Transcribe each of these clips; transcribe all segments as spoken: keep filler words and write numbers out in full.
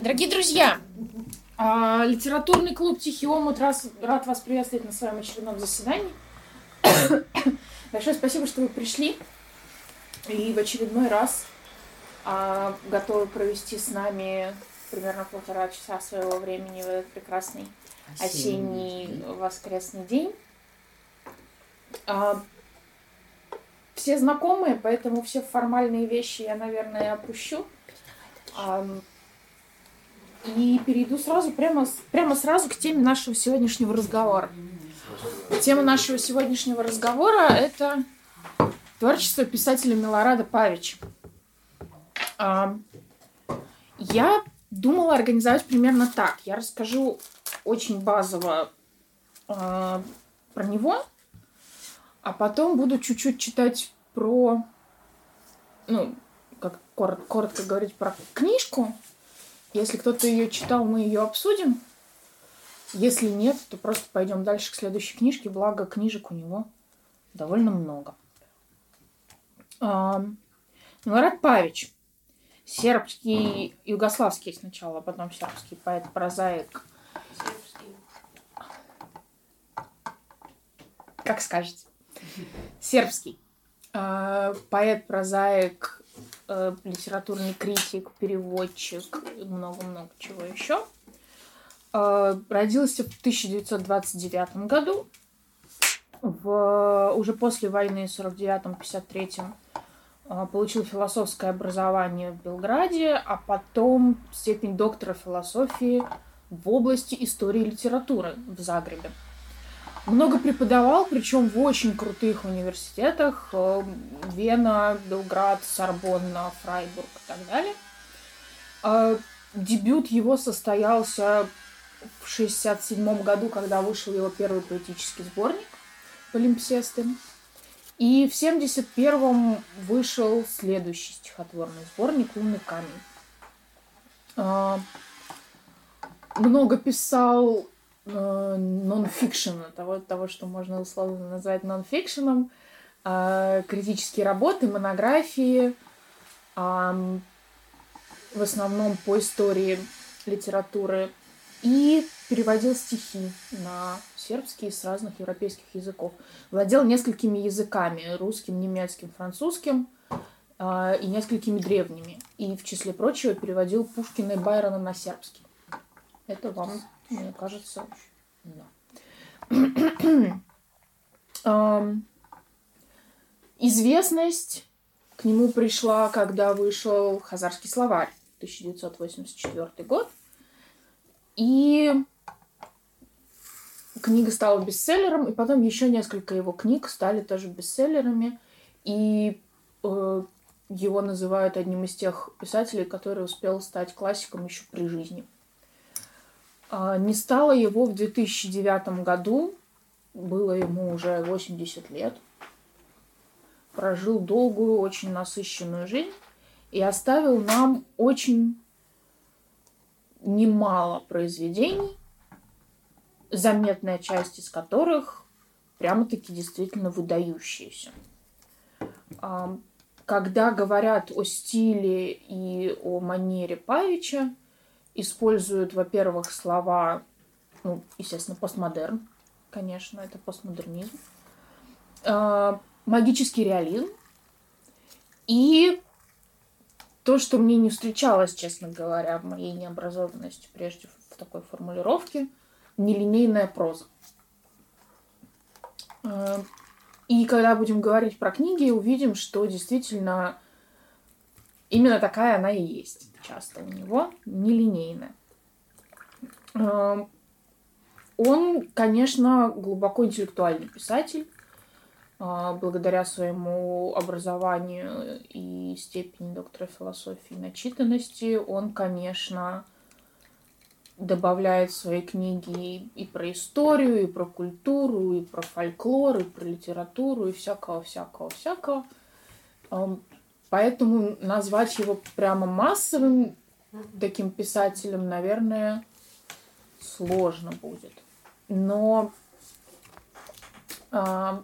Дорогие друзья, литературный клуб «Тихий омут» рад вас приветствовать на своем очередном заседании. Большое спасибо, что вы пришли и в очередной раз готовы провести с нами примерно полтора часа своего времени в этот прекрасный осенний, осенний воскресный день. Все знакомые, поэтому все формальные вещи я, наверное, опущу. И перейду сразу, прямо, прямо сразу к теме нашего сегодняшнего разговора. Тема нашего сегодняшнего разговора – это творчество писателя Милорада Павича. Я думала организовать примерно так. Я расскажу очень базово про него, а потом буду чуть-чуть читать про, ну, как коротко, коротко говорить про книжку. Если кто-то ее читал, мы ее обсудим. Если нет, то просто пойдем дальше к следующей книжке. Благо, книжек у него довольно много. Милорад Павич. Сербский, югославский сначала, а потом сербский поэт, прозаик. Сербский. Как скажете. Сербский. Поэт, прозаик, литературный критик, переводчик, много-много чего еще. Родился в тысяча девятьсот двадцать девятом году. В, уже после войны в сорок девятом — пятьдесят третьем получил философское образование в Белграде, а потом степень доктора философии в области истории и литературы в Загребе. Много преподавал, причем в очень крутых университетах. Вена, Белград, Сорбонна, Фрайбург и так далее. Дебют его состоялся в шестьдесят седьмом году, когда вышел его первый поэтический сборник «Полимпсесты». И в семьдесят первом вышел следующий стихотворный сборник «Лунный камень». Много писал нон-фикшена, того, того, что можно условно назвать нон-фикшеном, критические работы, монографии, в основном по истории литературы, и переводил стихи на сербский с разных европейских языков. Владел несколькими языками: русским, немецким, французским и несколькими древними. И, в числе прочего, переводил Пушкина и Байрона на сербский. Это вам, мне кажется, да. Известность к нему пришла, когда вышел «Хазарский словарь», тысяча девятьсот восемьдесят четвёртый год. И книга стала бестселлером, и потом еще несколько его книг стали тоже бестселлерами. И э, его называют одним из тех писателей, который успел стать классиком еще при жизни. Не стало его в две тысячи девятом году, было ему уже восемьдесят лет. Прожил долгую, очень насыщенную жизнь и оставил нам очень немало произведений, заметная часть из которых прямо-таки действительно выдающиеся. Когда говорят о стиле и о манере Павича, используют, во-первых, слова, ну, естественно, постмодерн, конечно, это постмодернизм, э, магический реализм и то, что мне не встречалось, честно говоря, в моей необразованности прежде в такой формулировке, нелинейная проза. Э, и когда будем говорить про книги, увидим, что действительно именно такая она и есть. Часто у него нелинейная. Он, конечно, глубоко интеллектуальный писатель. Благодаря своему образованию и степени доктора философии и начитанности он, конечно, добавляет в свои книги и про историю, и про культуру, и про фольклор, и про литературу, и всякого-всякого-всякого. Поэтому назвать его прямо массовым таким писателем, наверное, сложно будет. Но э,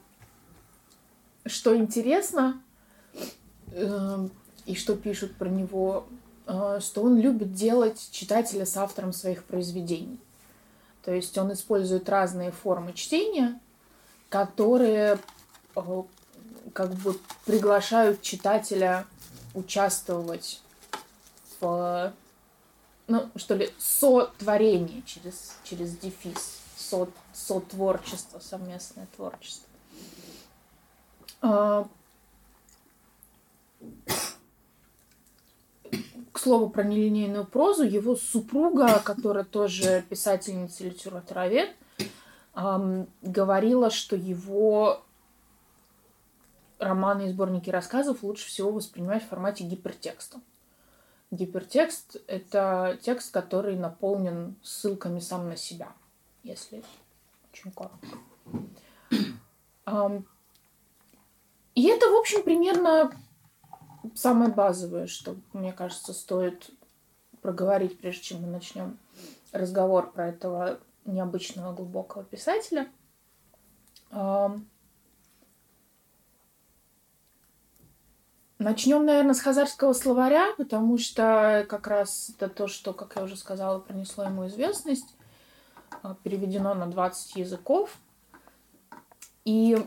что интересно, э, и что пишут про него что он любит делать читателя с автором своих произведений. То есть он использует разные формы чтения, которые как бы приглашают читателя участвовать в, ну, что ли, сотворении через, через дефис, со, сотворчество, совместное творчество. К слову про нелинейную прозу, его супруга, которая тоже писательница и литературовед, эм, говорила, что его романы и сборники рассказов лучше всего воспринимать в формате гипертекста. Гипертекст — это текст, который наполнен ссылками сам на себя, если очень коротко. Эм, и это, в общем, примерно самое базовое, что, мне кажется, стоит проговорить, прежде чем мы начнем разговор про этого необычного глубокого писателя. Начнем, наверное, с хазарского словаря, потому что как раз это то, что, как я уже сказала, принесло ему известность. Переведено на двадцать языков. И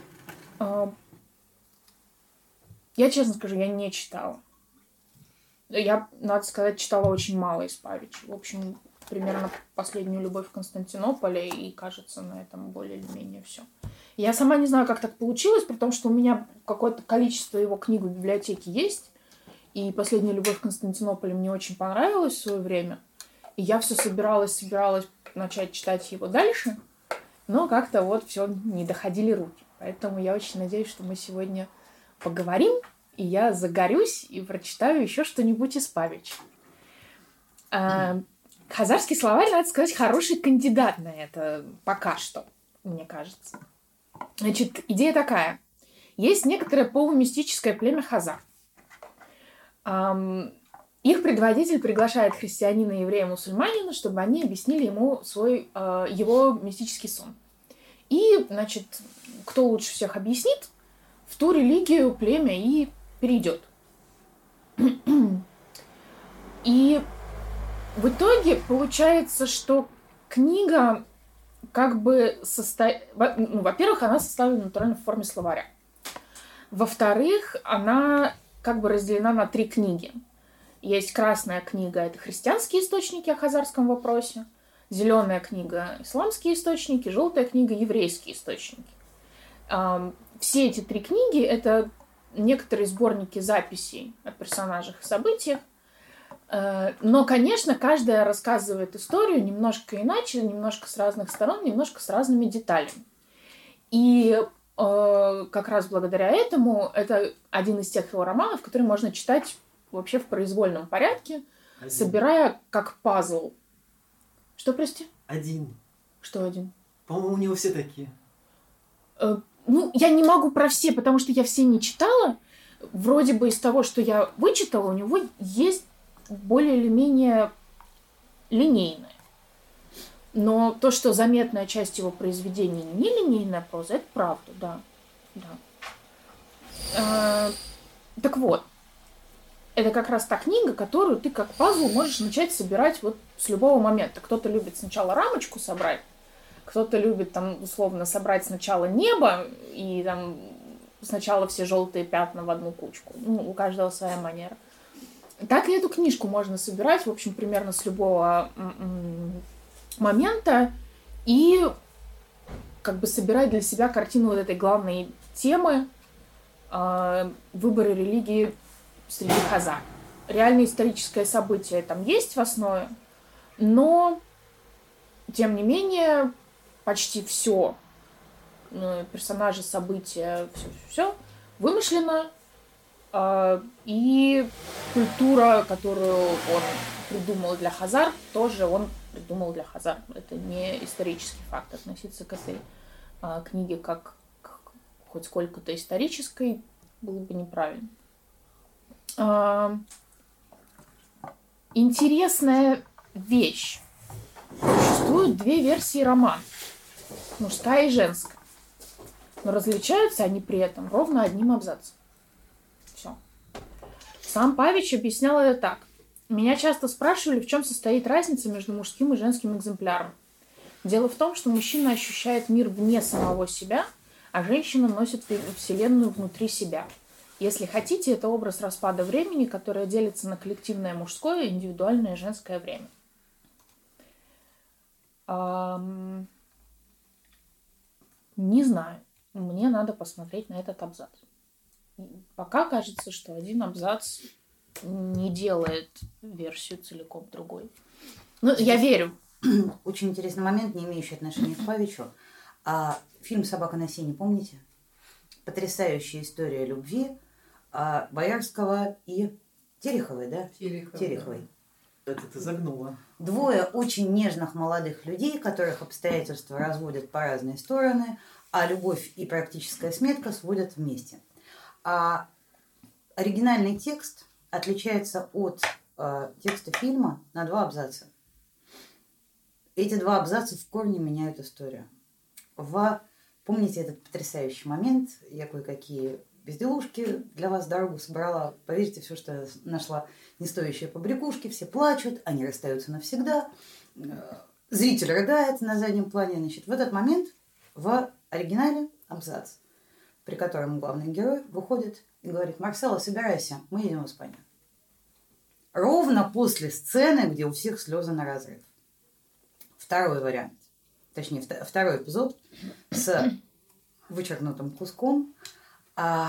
я, честно скажу, я не читала. Я, надо сказать, читала очень мало из Павича. В общем, примерно «Последнюю любовь в Константинополе», и, кажется, на этом более или менее все. Я сама не знаю, как так получилось, потому что у меня какое-то количество его книг в библиотеке есть, и «Последняя любовь в Константинополе» мне очень понравилось в свое время, и я все собиралась, собиралась начать читать его дальше, но как-то вот все не доходили руки. Поэтому я очень надеюсь, что мы сегодня поговорим, и я загорюсь и прочитаю еще что-нибудь из Павича. А, хазарский словарь, надо сказать, хороший кандидат на это пока что, мне кажется. Значит, идея такая. Есть некоторое полумистическое племя хазар. Um, их предводитель приглашает христианина, еврея, мусульманина, чтобы они объяснили ему свой, uh, его мистический сон. И, значит, кто лучше всех объяснит, в ту религию племя и перейдет. И в итоге получается, что книга как бы состоит... Ну, во-первых, она составлена натурально в форме словаря. Во-вторых, она как бы разделена на три книги. Есть красная книга — это христианские источники о хазарском вопросе, зеленая книга — исламские источники, желтая книга — еврейские источники. Все эти три книги — это некоторые сборники записей о персонажах и событиях. Но, конечно, каждая рассказывает историю немножко иначе, немножко с разных сторон, немножко с разными деталями. И как раз благодаря этому это один из тех его романов, который можно читать вообще в произвольном порядке, один. Собирая как пазл. Что, прости? Один. Что один? По-моему, у него все такие. Ну, я не могу про все, потому что я все не читала. Вроде бы из того, что я вычитала, у него есть более или менее линейное. Но то, что заметная часть его произведений не линейная проза, это правда, да. да. А, так вот, это как раз та книга, которую ты как пазл можешь начать собирать вот с любого момента. Кто-то любит сначала рамочку собрать, кто-то любит там условно собрать сначала небо и там сначала все желтые пятна в одну кучку. Ну, у каждого своя манера. Так и эту книжку можно собирать, в общем, примерно с любого момента и как бы собирать для себя картину вот этой главной темы э, выбора религии среди хазар. Реальное историческое событие там есть в основе, но тем не менее почти все э, персонажи, события, все вымышлено, э, и культура, которую он придумал для хазар, тоже он придумал для хазар. Это не исторический факт. Относиться к этой а, книге как к хоть сколько-то исторической было бы неправильно. А, интересная вещь. Существуют две версии романа. Мужская и женская. Но различаются они при этом ровно одним абзацем. Все. Сам Павич объяснял это так. Меня часто спрашивали, в чем состоит разница между мужским и женским экземпляром. Дело в том, что мужчина ощущает мир вне самого себя, а женщина носит вселенную внутри себя. Если хотите, это образ распада времени, которое делится на коллективное мужское и индивидуальное женское время. Ам... Не знаю. Мне надо посмотреть на этот абзац. Пока кажется, что один абзац не делает версию целиком другой. Ну, я верю. Очень интересный момент, не имеющий отношения к Павичу. А, фильм «Собака на сене», помните? Потрясающая история любви а, Боярского и Тереховой, да? Тереховой. Тереховой. Это ты загнула. Двое очень нежных молодых людей, которых обстоятельства разводят по разные стороны, а любовь и практическая сметка сводят вместе. А оригинальный текст отличается от э, текста фильма на два абзаца. Эти два абзаца в корне меняют историю. В... Помните этот потрясающий момент? Я кое-какие безделушки для вас дорогу собрала. Поверьте, все, что я нашла, не стоящие побрякушки. Все плачут, они расстаются навсегда. Зритель рыдает на заднем плане. Значит, в этот момент в оригинале абзац, при котором главный герой выходит и говорит: «Марсело, собирайся, мы едем в Испанию». Ровно после сцены, где у всех слезы на разрыв. Второй вариант, точнее, второй эпизод с вычеркнутым куском. А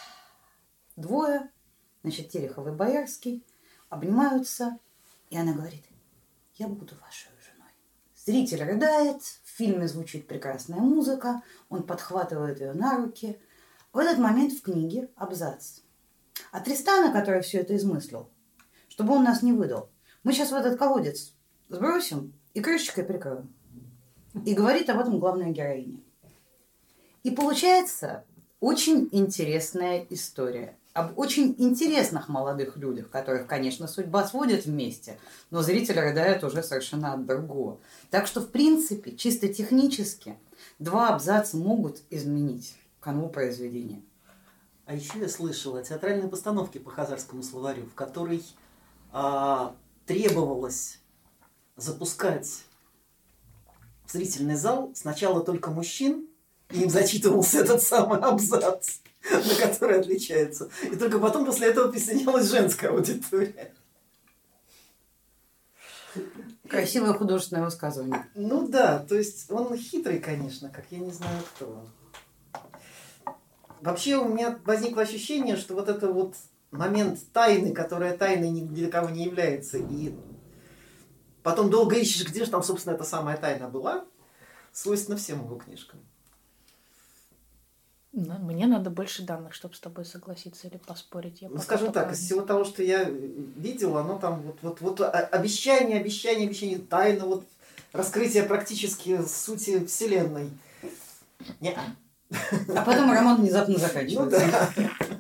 двое, значит, Терехов и Боярский, обнимаются, и она говорит: «Я буду вашей женой». Зритель рыдает, в фильме звучит прекрасная музыка, он подхватывает ее на руки. В этот момент в книге абзац. А Тристана, который все это измыслил, чтобы он нас не выдал, мы сейчас в этот колодец сбросим и крышечкой прикроем. И говорит об этом главная героиня. И получается очень интересная история. Об очень интересных молодых людях, которых, конечно, судьба сводит вместе, но зритель рыдает уже совершенно от другого. Так что, в принципе, чисто технически два абзаца могут изменить канву произведения. А еще я слышала о театральной постановке по Хазарскому словарю, в которой а, требовалось запускать в зрительный зал сначала только мужчин, и им зачитывался этот самый абзац, на который отличается. И только потом после этого присоединялась женская аудитория. Красивое художественное высказывание. Ну да, то есть он хитрый, конечно, как я не знаю кто. Вообще у меня возникло ощущение, что вот это вот момент тайны, которая тайной ни для кого не является, и потом долго ищешь, где же там, собственно, эта самая тайна была, свойственно всем его книжкам. Мне надо больше данных, чтобы с тобой согласиться или поспорить. Я ну, скажем так, из всего того, что я видел, оно там вот, вот, вот обещание, обещание, обещание, тайна, вот раскрытие практически сути Вселенной. Не-а. А потом роман внезапно заканчивается. Ну, да.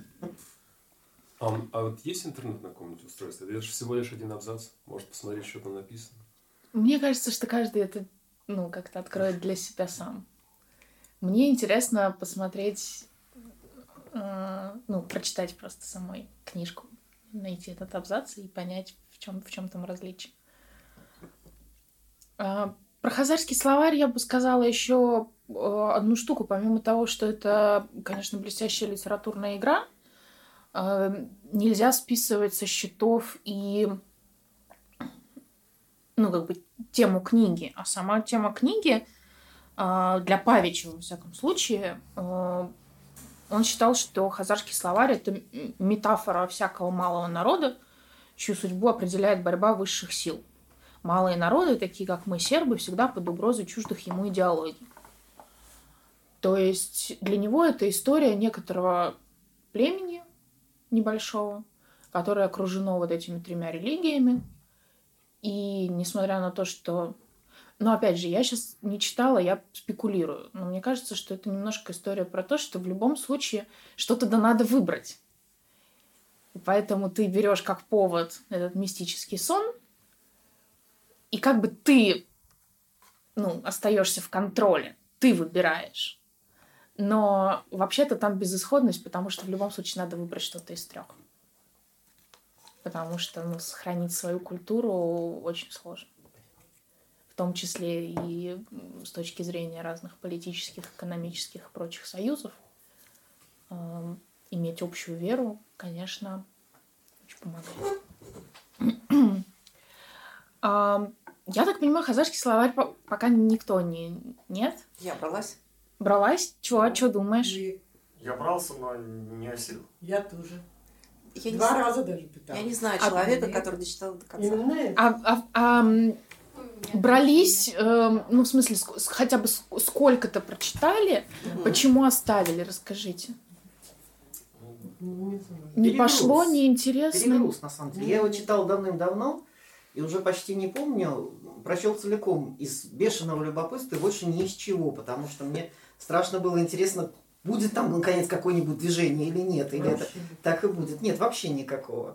А, а вот есть интернет на каком-нибудь устройстве? Это же всего лишь один абзац. Может посмотреть, что там написано. Мне кажется, что каждый это ну, как-то откроет для себя сам. Мне интересно посмотреть, э, ну, прочитать просто самой книжку, найти этот абзац и понять, в чем, в чем там различие. А, про хазарский словарь я бы сказала еще одну штуку. Помимо того, что это, конечно, блестящая литературная игра, э, нельзя списывать со счетов и, ну, как бы, тему книги. А сама тема книги для Павича, во всяком случае, он считал, что хазарский словарь – это метафора всякого малого народа, чью судьбу определяет борьба высших сил. Малые народы, такие как мы, сербы, всегда под угрозой чуждых ему идеологий. То есть для него это история некоторого племени небольшого, которое окружено вот этими тремя религиями. И несмотря на то, что... Но опять же, я сейчас не читала, я спекулирую. Но мне кажется, что это немножко история про то, что в любом случае что-то да надо выбрать. И поэтому ты берешь как повод этот мистический сон, и как бы ты ну, остаешься в контроле, ты выбираешь. Но вообще-то там безысходность, потому что в любом случае надо выбрать что-то из трех. потому что ну, сохранить свою культуру очень сложно. В том числе и с точки зрения разных политических, экономических и прочих союзов. Э, иметь общую веру, конечно, очень помогает. э, я так понимаю, хазарский словарь пока никто не... Нет? Я бралась. Бралась? Чего? Что думаешь? Я брался, но не осилил. Я тоже. Я Два не, раза даже пыталась. Я не знаю А человека, нет. который дочитал до конца. Именно это. А, а, а, брались, э, ну, в смысле, ск- с- хотя бы ск- сколько-то прочитали, Мгм. почему оставили, расскажите. Не знаю. Не Перегруз. пошло, неинтересно. Перегруз, на самом деле. Я его читал давным-давно и уже почти не помню. Прочел целиком из бешеного любопытства и больше ни из чего, потому что мне страшно было интересно, будет там наконец какое-нибудь движение или нет, или это Вообще. так и будет. Нет, вообще никакого.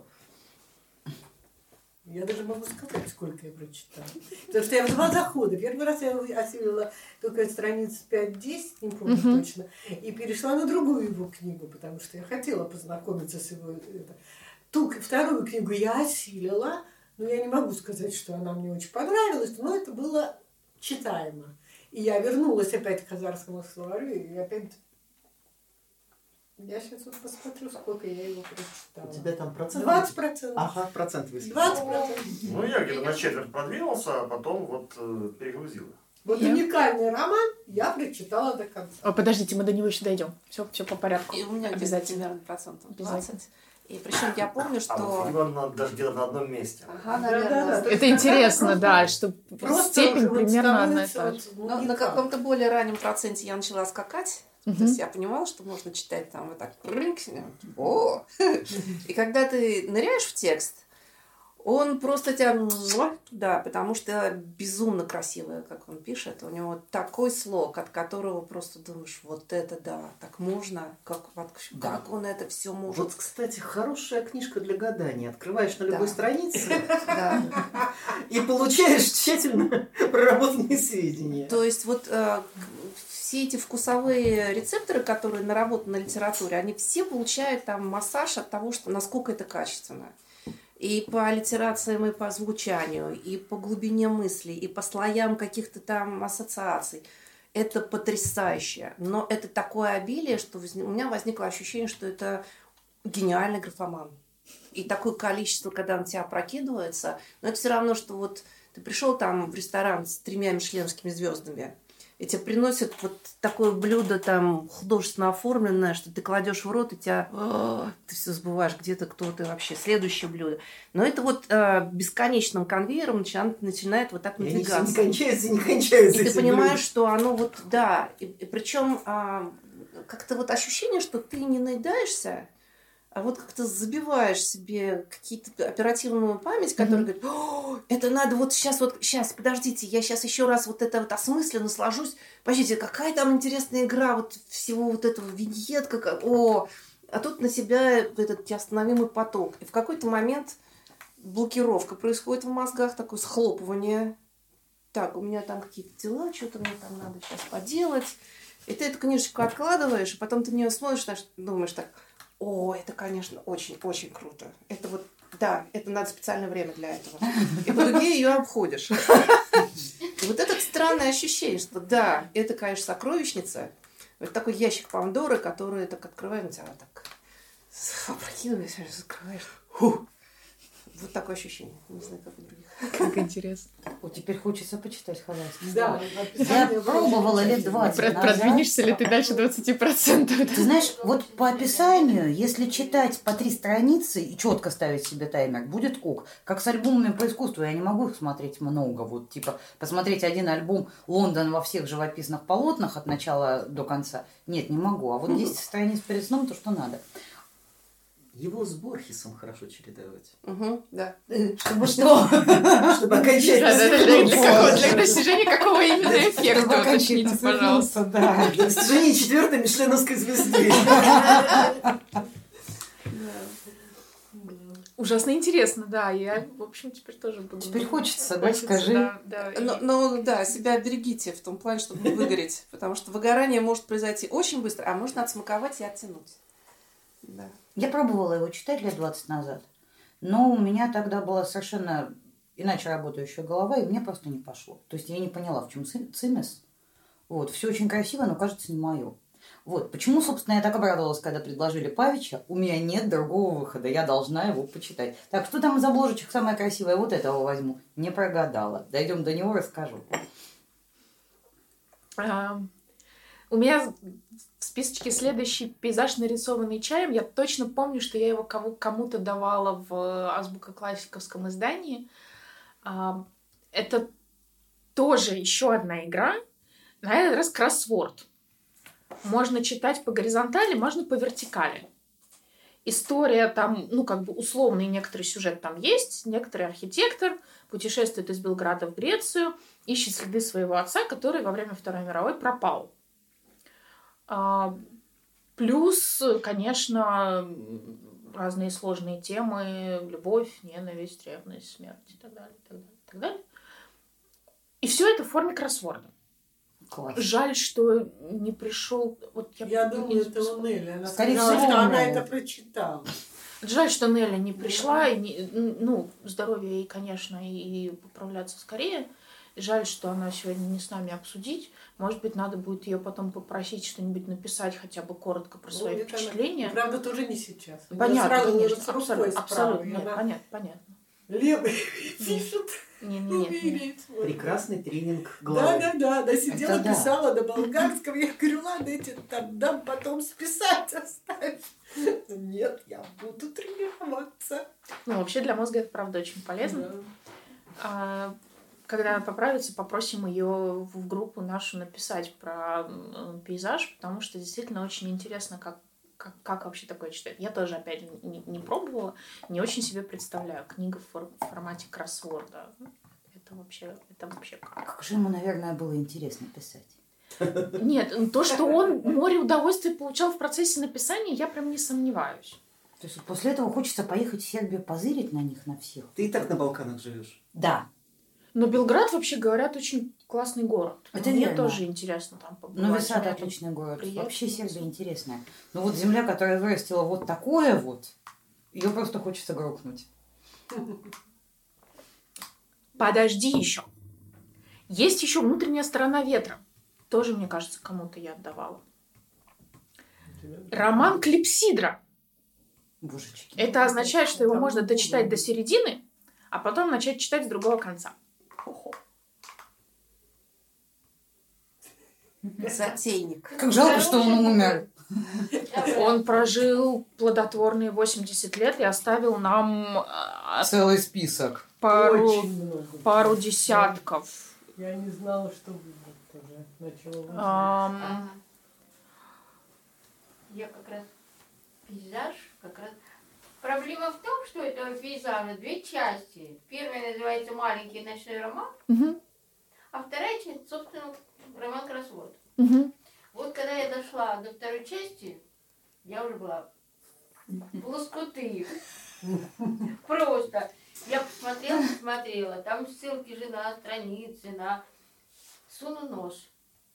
Я даже могу сказать, сколько я прочитала. Потому что я в два захода. Первый раз я осилила только страниц пять-десять, не помню Мгм. точно, и перешла на другую его книгу, потому что я хотела познакомиться с его... Это. Ту вторую книгу я осилила, но я не могу сказать, что она мне очень понравилась, но это было читаемо. И я вернулась опять к хазарскому словарю, и опять... Я сейчас вот посмотрю, сколько я его прочитала. У тебя там процент? двадцать процентов. Ага, процент высветил. двадцать процентов. Ну, я где-то на четверть продвинулся, а потом вот э, перегрузил. Вот Я- уникальный роман я прочитала до конца. О, подождите, мы до него еще дойдем. Все, все по порядку. И у меня где-то Обязательно. примерно процентов Обязательно. двадцать. И причем я помню, А вот что... его на- даже где-то на одном месте. Ага, Да-да-да. наверное. То есть Это интересно, просто- да, что Просто степень уже вот примерно одна и становится та вот, же. ну, Но на никак. каком-то более раннем проценте я начала скакать. То Мгм. есть я понимала, что можно читать там вот так. прыг, О! И когда ты ныряешь в текст, он просто тебя муа, туда, потому что безумно красиво, как он пишет. У него такой слог, от которого просто думаешь, вот это да, так можно, как, вот как он это все может. Вот, кстати, хорошая книжка для гадания. Открываешь на любой Да. странице Да. и получаешь тщательно проработанные сведения. То есть вот э, все эти вкусовые рецепторы, которые наработаны на литературе, они все получают там массаж от того, что насколько это качественно. И по аллитерациям, и по звучанию, и по глубине мыслей, и по слоям каких-то там ассоциаций. Это потрясающе. Но это такое обилие, что возник- у меня возникло ощущение, что это гениальный графоман. И такое количество, когда он тебя опрокидывается, но это все равно, что вот ты пришел там в ресторан с тремя мишленовскими звездами, и тебе приносят вот такое блюдо там художественно оформленное, что ты кладешь в рот, и тебя «О», ты все забываешь, где-то кто ты вообще, следующее блюдо. Но это вот э, бесконечным конвейером начинает, начинает вот так И они все не надвигаться. кончаются, не кончаются. И ты эти понимаешь, блюда. что оно вот, да, и, и причем а, как-то вот ощущение, что ты не наедаешься, а вот как-то забиваешь себе какие-то оперативную память, которая говорит, «О, это надо вот сейчас, вот сейчас, подождите, я сейчас еще раз вот это вот осмысленно насложусь. Подождите, какая там интересная игра вот всего вот этого виньетка, как- о, а тут на себя этот неостановимый поток. И в какой-то момент блокировка происходит в мозгах, такое схлопывание. Так, у меня там какие-то дела, что-то мне там надо сейчас поделать. И ты эту книжечку откладываешь, и потом ты на нее смотришь, знаешь, думаешь так, о, это, конечно, очень-очень круто. Это вот, да, это надо специальное время для этого. И по дуге ее обходишь. И вот это странное ощущение, что да, это, конечно, сокровищница. Вот такой ящик Пандоры, который так открываешь, на тебя вот так опрокидываешь, закрываешь. Фу. Вот такое ощущение. Не знаю, как у других. Как интересно. Вот теперь хочется почитать хазарский. Да, Я пробовала лет двадцать Про- назад. Продвинешься ли ты дальше двадцать процентов? Ты знаешь, вот по описанию, если читать по три страницы и четко ставить себе таймер, будет ок. Как с альбомами по искусству, я не могу их смотреть много. Вот типа посмотреть один альбом «Лондон» во всех живописных полотнах от начала до конца. Нет, не могу. А вот десять страниц перед сном, то что надо. Его с Борхесом хорошо чередовать. Угу, да. Чтобы что? Чтобы окончательно Да, да, да, для, свернуться. какого- для достижения какого именно Чтобы эффекта, окончательно уточните, пожалуйста. свернуться, да. Для достижения четвертой мишленовской звезды. Ужасно интересно, да. Я, в общем, теперь тоже буду... Теперь хочется, да, Хочется, скажи. Да, да. И- Но, но да, себя берегите в том плане, чтобы не выгореть. Потому что выгорание может произойти очень быстро, а может отсмаковать и оттянуть. Да. Я пробовала его читать лет двадцать назад. Но у меня тогда была совершенно иначе работающая голова, и мне просто не пошло. То есть я не поняла, в чем цимес. Вот, все очень красиво, но кажется не мое. Вот, почему, собственно, я так обрадовалась, когда предложили Павича. У меня нет другого выхода, я должна его почитать. Так, что там из обложечек самое красивое? Вот этого возьму. Не прогадала. Дойдем до него, расскажу. А, у меня в списочке следующий пейзаж, нарисованный чаем. Я точно помню, что я его кому- кому-то давала в Азбука классиковском издании. А, это тоже еще одна игра. На этот раз кроссворд. Можно читать по горизонтали, можно по вертикали. История там, ну, как бы условный некоторый сюжет там есть. Некоторый архитектор путешествует из Белграда в Грецию, ищет следы своего отца, который во время Второй мировой пропал. А, плюс, конечно, разные сложные темы. Любовь, ненависть, ревность, смерть и так далее, и так далее, и так далее. И все это в форме кроссворда. Класс. Жаль, что не пришел. Вот я Я думаю, не- это у Нелли. Она Скорее сказала, всего, что она Нелли. это прочитала. Жаль, что Нелли не пришла. И не- ну, здоровье ей, конечно, и поправляться скорее. Жаль, что она сегодня не с нами обсудить. Может быть, надо будет ее потом попросить что-нибудь написать, хотя бы коротко про свои Ну, это она- впечатления. Правда, тоже не сейчас. У неё Понятно, сразу конечно, с рукой абсолютно, справа, абсолютно, и нет, она понятно, понятно. левой пишет. Не, не, нет, нет. Умереть. Вот. Прекрасный тренинг Да, головы. да, да, она сидела, Это да. писала на болгарском. Я говорю, ладно, эти там дам потом списать оставь. Нет, я буду тренироваться. Ну, вообще для мозга это, правда, очень полезно. Да. А, когда она поправится, попросим ее в группу нашу написать про м, пейзаж, потому что действительно очень интересно, как, как, как вообще такое читать. Я тоже, опять же, не, не пробовала, не очень себе представляю. Книга в фор- в формате кроссворда. Это вообще, это вообще как? Как же ему, наверное, было интересно писать. Нет, то, что он море удовольствия получал в процессе написания, я прям не сомневаюсь. То есть после этого хочется поехать в Сербию, позырить на них, на всех. Ты и так на Балканах живешь. Да. Но Белград, вообще говорят, очень классный город. Это Мне верно. тоже интересно там побывать. Нови Сад Рядом. отличный город. приятно. Вообще Сербия интересная. Но вот земля, которая вырастила вот такое вот, ее просто хочется грохнуть. Подожди еще. Есть еще внутренняя сторона ветра. Тоже, мне кажется, кому-то я отдавала. Роман Клипсидра. Божечки. Это означает, что его Там можно много. дочитать до середины, а потом начать читать с другого конца. Затейник. Как жалко, что он умер. Он прожил плодотворные восемьдесят лет и оставил нам а, Целый список. пару, Очень много. пару десятков. Я не знала, что будет тоже. Начала вызывать. Ам, Ага. Я как раз пейзаж, как раз. Проблема в том, что этого пейзажа две части. Первая называется «Маленький ночной роман», мгм, а вторая часть, собственно, роман «Кроссворд». мгм. Вот когда я дошла до второй части, я уже была в лоскуты. Просто. Я посмотрела, посмотрела. Там ссылки же на страницы, на... Суну нож.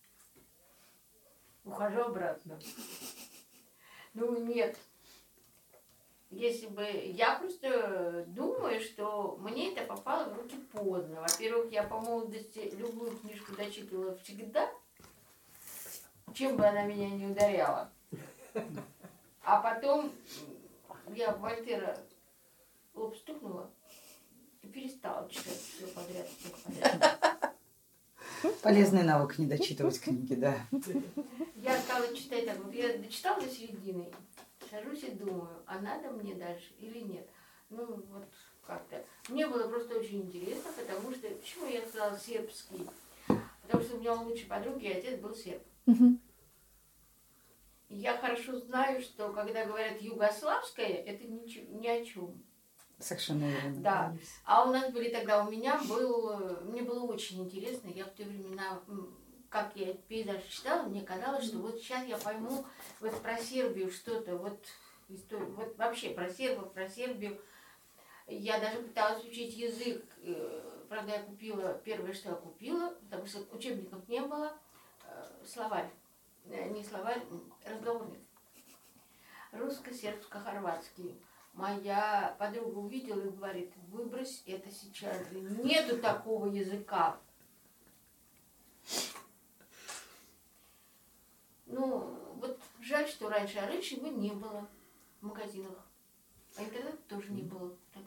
Ухожу обратно. Ну, нет. Если бы... Я просто думаю, что мне это попало в руки поздно. Во-первых, я по молодости любую книжку дочитывала всегда, чем бы она меня не ударяла. А потом я Вольтера лоб стукнула и перестала читать все подряд, все подряд. Полезный навык не дочитывать книги, да. Я стала читать так. Вот я дочитала до середины, сажусь и думаю, а надо мне дальше или нет. Ну, вот как-то. Мне было просто очень интересно, потому что... Почему я сказала сербский? Потому что у меня у лучшей подруги отец был серб. Мгм. И я хорошо знаю, что когда говорят югославское, это ничего, ни о чем. Совершенно верно. Да. А у нас были тогда, у меня был, э, мне было очень интересно, я в те времена, м, как я пейзаж читала, мне казалось, что вот сейчас я пойму вот про Сербию что-то, вот, историю, вот вообще про сербов, про Сербию. Я даже пыталась учить язык, э, правда, я купила, первое, что я купила, потому что учебников не было, э, словарь, Э, не словарь, м, разговорник. Русско-сербско-хорватский. моя подруга увидела и говорит, выбрось это сейчас же. Нету такого языка. Ну, вот жаль, что раньше, а раньше его не было в магазинах. А интернета тоже не было.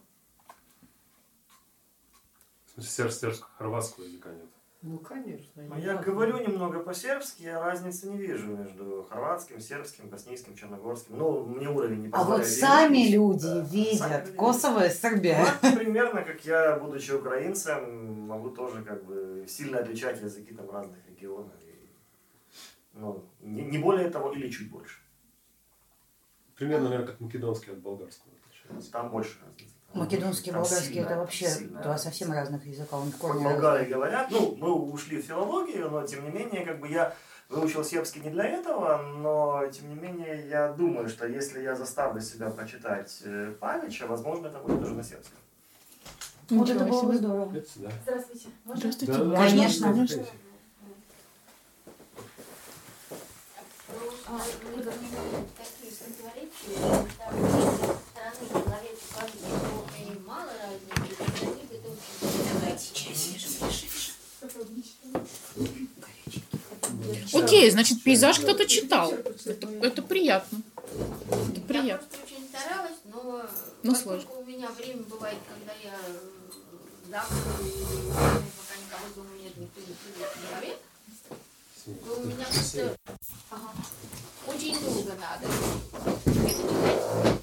В смысле, сербско-хорватского языка нет? Ну, конечно. Ну, я говорю немного по-сербски, я разницы не вижу между хорватским, сербским, боснийским, черногорским. Ну, мне уровень не А позволяет. вот сами видеть. люди Да, видят сами люди Косово и Сербия. Ну, примерно, как я, будучи украинцем, могу тоже как бы сильно отличать языки там разных регионов. И, ну, не, не более того, или чуть больше. Примерно, наверное, как македонский от болгарского отличается. Там больше разницы. Македонский, Там болгарский сильно, это вообще сильно два разница. совсем разных языка. Он в В корне Болгарии разный. говорят, ну, мы ушли в филологию, но тем не менее, как бы я выучил сербский не для этого, но тем не менее, я думаю, что если я заставлю себя прочитать э, Павича, возможно, это будет уже на сербском. Вот это Ничего было бы себе. здорово. Это да. Здравствуйте. Можно? Да, Здравствуйте. да, Конечно. конечно. Ну, не говорю такие противоречия, там страны человек кажется, что и мало разницы, и они бы тоже Окей, значит, пейзаж кто-то читал. Это, это приятно. Это Я приятно. просто очень старалась, но Ну, поскольку сложно. у меня время бывает, когда я завтракаю, и пока никого дома нет, никто не придет в голове, то у меня просто ага, очень долго надо это читать.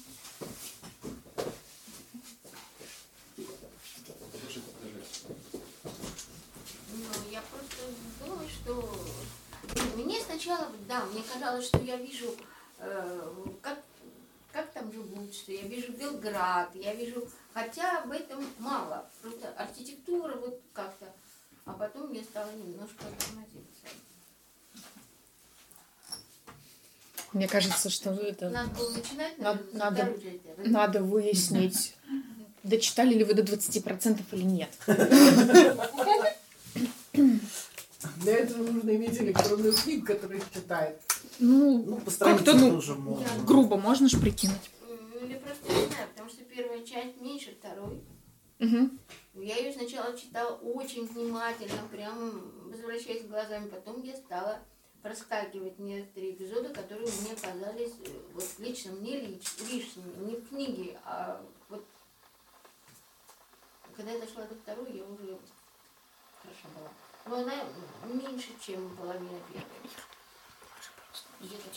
Ну, я просто думаю, что мне сначала, да, мне казалось, что я вижу, э, как, как там живут, что я вижу Белград, я вижу, хотя об этом мало, просто архитектура вот как-то, а потом я стала немножко тормозиться. Мне кажется, что это Надо было начинать, Надо- наверное, надо- со второй части. надо выяснить, дочитали ли вы до двадцати процентов или нет. Для этого нужно иметь электронную книгу, которая читает. Ну, Ну, по как-то, страницам ну, тоже можно. грубо можешь прикинуть. М, Или просто не знаю, потому что первая часть меньше второй. Мгм. Я ее сначала читала очень внимательно, прям возвращаясь глазами. Потом я стала проскакивать некоторые эпизоды, которые мне казались, э, вот лично мне лич- лишними, не в книге, а вот когда я дошла до второй, я уже хороша была. Но она меньше, чем половина первой. Где-то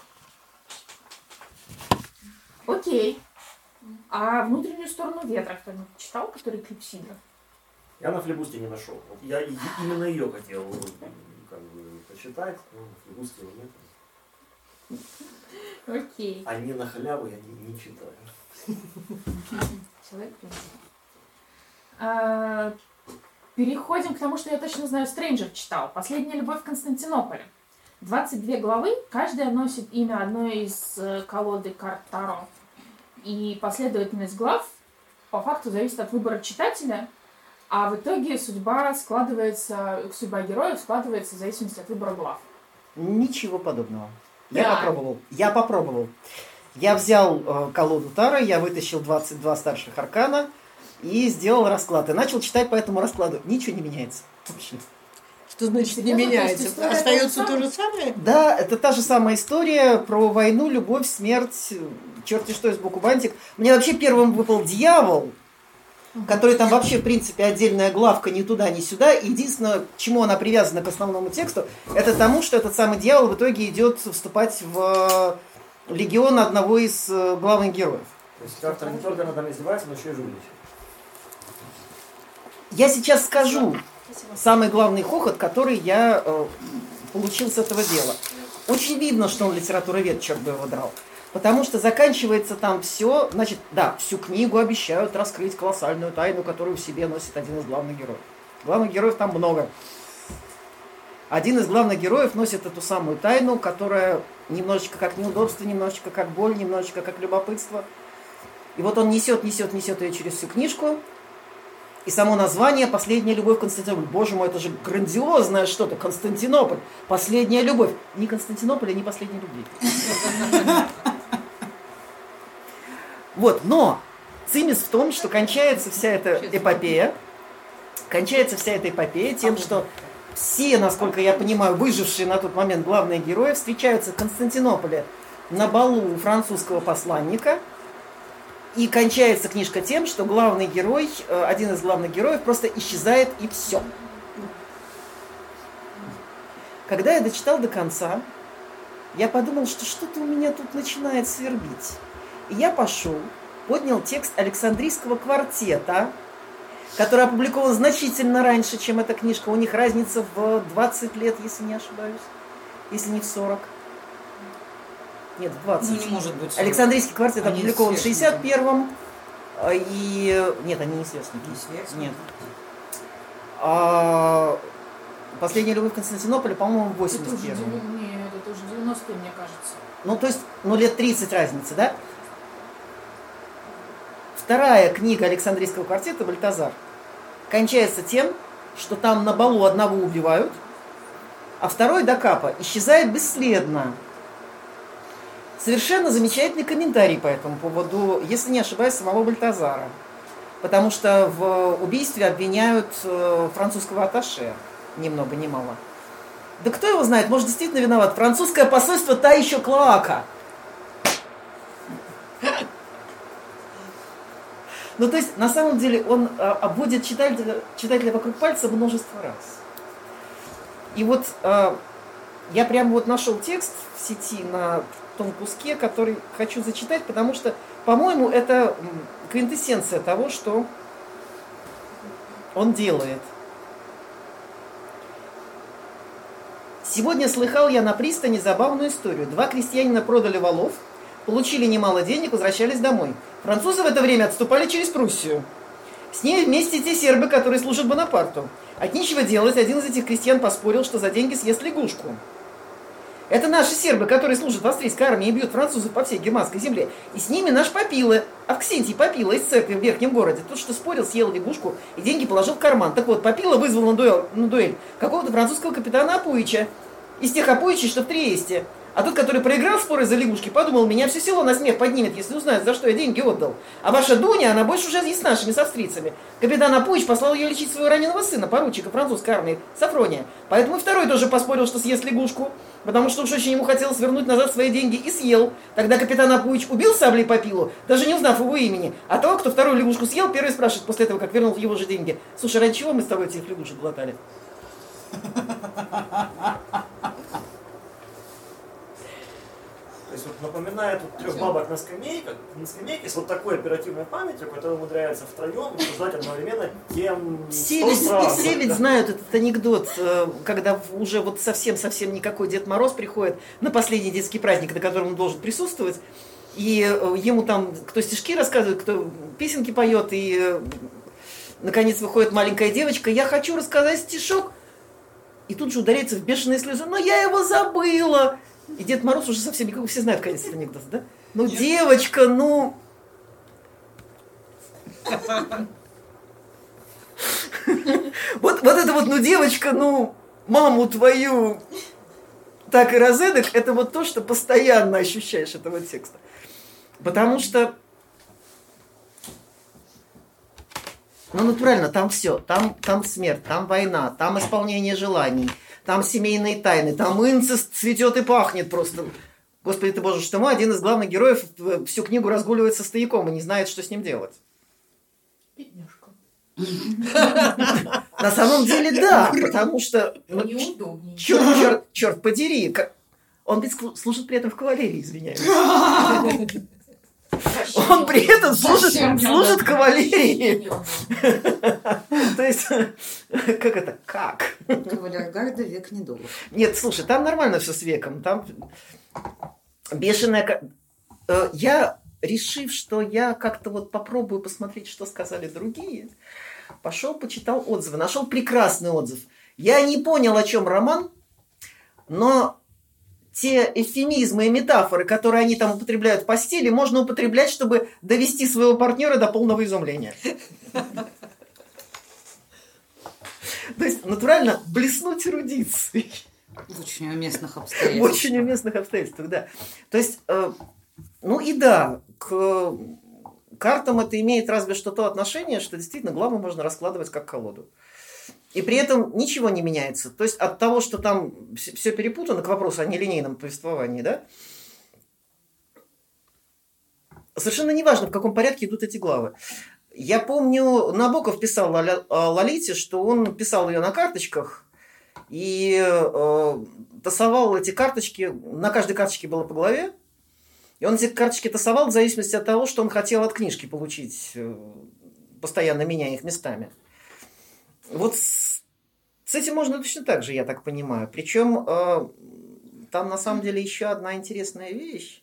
так. Окей. А внутреннюю сторону ветра кто-нибудь читал, который Клипсидра? Я на флебусте не нашел. Вот я и- именно ее хотел как бы, почитать, но на флебусте его нет. Окей. А не на халяву я не, не читаю. Человек А, Переходим к тому, что я точно знаю, Стрэнджер читал. «Последняя любовь в Константинополе». двадцать две главы, каждая носит имя одной из э, колоды карт Таро. И последовательность глав по факту зависит от выбора читателя, а в итоге судьба складывается, судьба героев складывается в зависимости от выбора глав. Ничего подобного. Я Да. попробовал. Я попробовал. Я взял э, колоду Таро, я вытащил двадцать два старших аркана и сделал расклад. И начал читать по этому раскладу. Ничего не меняется. Вообще. Что значит не Серьезно? То есть меняется? история Остается та же то же самое? Да, это та же самая история про войну, любовь, смерть, черти что из боку бантик. Мне вообще первым выпал дьявол, который там вообще, в принципе, отдельная главка ни туда, ни сюда. Единственное, к чему она привязана к основному тексту, это тому, что этот самый дьявол в итоге идет вступать в легион одного из э, главных героев. То есть автор не только надо издеваться, но еще и жульничать. Я сейчас скажу самый главный хохот, который я э, получил с этого дела. Очень видно, что он литературовед, черт бы его драл. Потому что заканчивается там все, значит, да, всю книгу обещают раскрыть колоссальную тайну, которую в себе носит один из главных героев. Главных героев там много. Один из главных героев носит эту самую тайну, которая немножечко как неудобство, немножечко как боль, немножечко как любопытство. И вот он несет, несет, несет ее через всю книжку. И само название «Последняя любовь в Константинополь». Боже мой, это же грандиозное что-то. Константинополь. Последняя любовь. Ни Константинополя, ни последней любви. Вот, но цимис в том, что кончается вся эта эпопея, кончается вся эта эпопея тем, что все, насколько я понимаю, выжившие на тот момент главные герои встречаются в Константинополе на балу у французского посланника. И кончается книжка тем, что главный герой, один из главных героев просто исчезает, и все. Когда я дочитал до конца, я подумал, что что-то у меня тут начинает свербить. И я пошел, поднял текст Александрийского квартета, который опубликован значительно раньше, чем эта книжка. У них разница в двадцать лет, если не ошибаюсь, если не в сорок. Нет, в двадцать. Ну, не может быть. сорок. Александрийский квартет Они опубликован в сверстники. шестьдесят первом. И... Нет, они не сверстники. Не сверстники? Нет. А... Последняя любовь в Константинополе, по-моему, в Это восемьдесят уже, первом. девя- нет, это уже девяностые, мне кажется. Ну, то есть, ну, лет тридцать разницы, да? Вторая книга Александрийского квартета «Бальтазар» кончается тем, что там на балу одного убивают, а второй до капа исчезает бесследно. Совершенно замечательный комментарий по этому поводу, если не ошибаюсь, самого Бальтазара. Потому что в убийстве обвиняют французского атташе, ни много ни мало. Да кто его знает, может, действительно виноват. Французское посольство та еще клоака. Ну, то есть, на самом деле, он обводит читателя, читателя вокруг пальца множество раз. И вот э, я прямо вот нашел текст в сети на том куске, который хочу зачитать, потому что, по-моему, это квинтэссенция того, что он делает. Сегодня слыхал я на пристани забавную историю. Два крестьянина продали валов, получили немало денег, возвращались домой. Французы в это время отступали через Пруссию. С ними вместе те сербы, которые служат Бонапарту. От нечего делать, один из этих крестьян поспорил, что за деньги съест лягушку. Это наши сербы, которые служат в австрийской армии и бьют французов по всей германской земле. И с ними наш Попила, Авксентий Попила из церкви в Верхнем городе. Тот, что спорил, съел лягушку и деньги положил в карман. Так вот, Попила вызвал на дуэль, на дуэль какого-то французского капитана Апуича. Из тех Апуичей, что в Триесте. А тот, который проиграл споры за лягушки, подумал, меня все село на смех поднимет, если узнает, за что я деньги отдал. А ваша Дуня, она больше уже и с нашими, с австрийцами. Капитан Апуич послал ее лечить своего раненого сына, поручика французской армии, Сафрония. Поэтому и второй тоже поспорил, что съест лягушку, потому что уж очень ему хотелось вернуть назад свои деньги, и съел. Тогда капитан Апуич убил саблей Попилу, даже не узнав его имени. А того, кто вторую лягушку съел, первый спрашивает после этого, как вернул его же деньги. Слушай, ради чего мы с тобой этих лягушек глотали? То есть вот напоминает вот трех бабок на скамейке, на скамейке с вот такой оперативной памятью, которая умудряется втроем обсуждать одновременно тем, Все что ведь, сразу. все ведь знают этот анекдот, когда уже вот совсем-совсем никакой Дед Мороз приходит на последний детский праздник, на котором он должен присутствовать, и ему там кто стишки рассказывает, кто песенки поет, и наконец выходит маленькая девочка, я хочу рассказать стишок, и тут же ударяется в бешеные слезы, но я его забыла. И Дед Мороз уже совсем никакой, все знают конец этого анекдота, да? Ну, Нет. девочка, ну... Вот, вот это вот, ну, девочка, ну, маму твою так и разэдак, это вот то, что постоянно ощущаешь этого текста. Потому что, ну, натурально, там все. Там, там смерть, там война, там исполнение желаний, там семейные тайны, там инцест цветет и пахнет просто. Господи ты боже, что мой, один из главных героев всю книгу разгуливает со стояком и не знает, что с ним делать. Бедняжка. На самом деле, да, потому что... Неудобнее. Черт, черт, черт подери. Он ведь служит при этом в кавалерии, извиняюсь. Он при этом служит, служит кавалерии. То есть, как это? Как? Кавалергарда век недолг. Нет, слушай, там нормально все с веком. Там бешеная... Я, решив, что я как-то вот попробую посмотреть, что сказали другие, пошел, почитал отзывы. Нашел прекрасный отзыв. Я не понял, о чем роман, но... те эвфемизмы и метафоры, которые они там употребляют в постели, можно употреблять, чтобы довести своего партнера до полного изумления. То есть, натурально, блеснуть эрудицией. В очень уместных обстоятельствах. В очень уместных обстоятельствах, да. То есть, ну и да, к картам это имеет разве что то отношение, что действительно главу можно раскладывать как колоду. И при этом ничего не меняется. То есть от того, что там все перепутано, к вопросу о нелинейном повествовании, да, совершенно неважно, в каком порядке идут эти главы. Я помню, Набоков писал о Лолите, что он писал ее на карточках и э, тасовал эти карточки, на каждой карточке было по главе, и он эти карточки тасовал в зависимости от того, что он хотел от книжки получить, постоянно меняя их местами. Вот с, с этим можно точно так же, я так понимаю. Причем э, там на самом деле еще одна интересная вещь.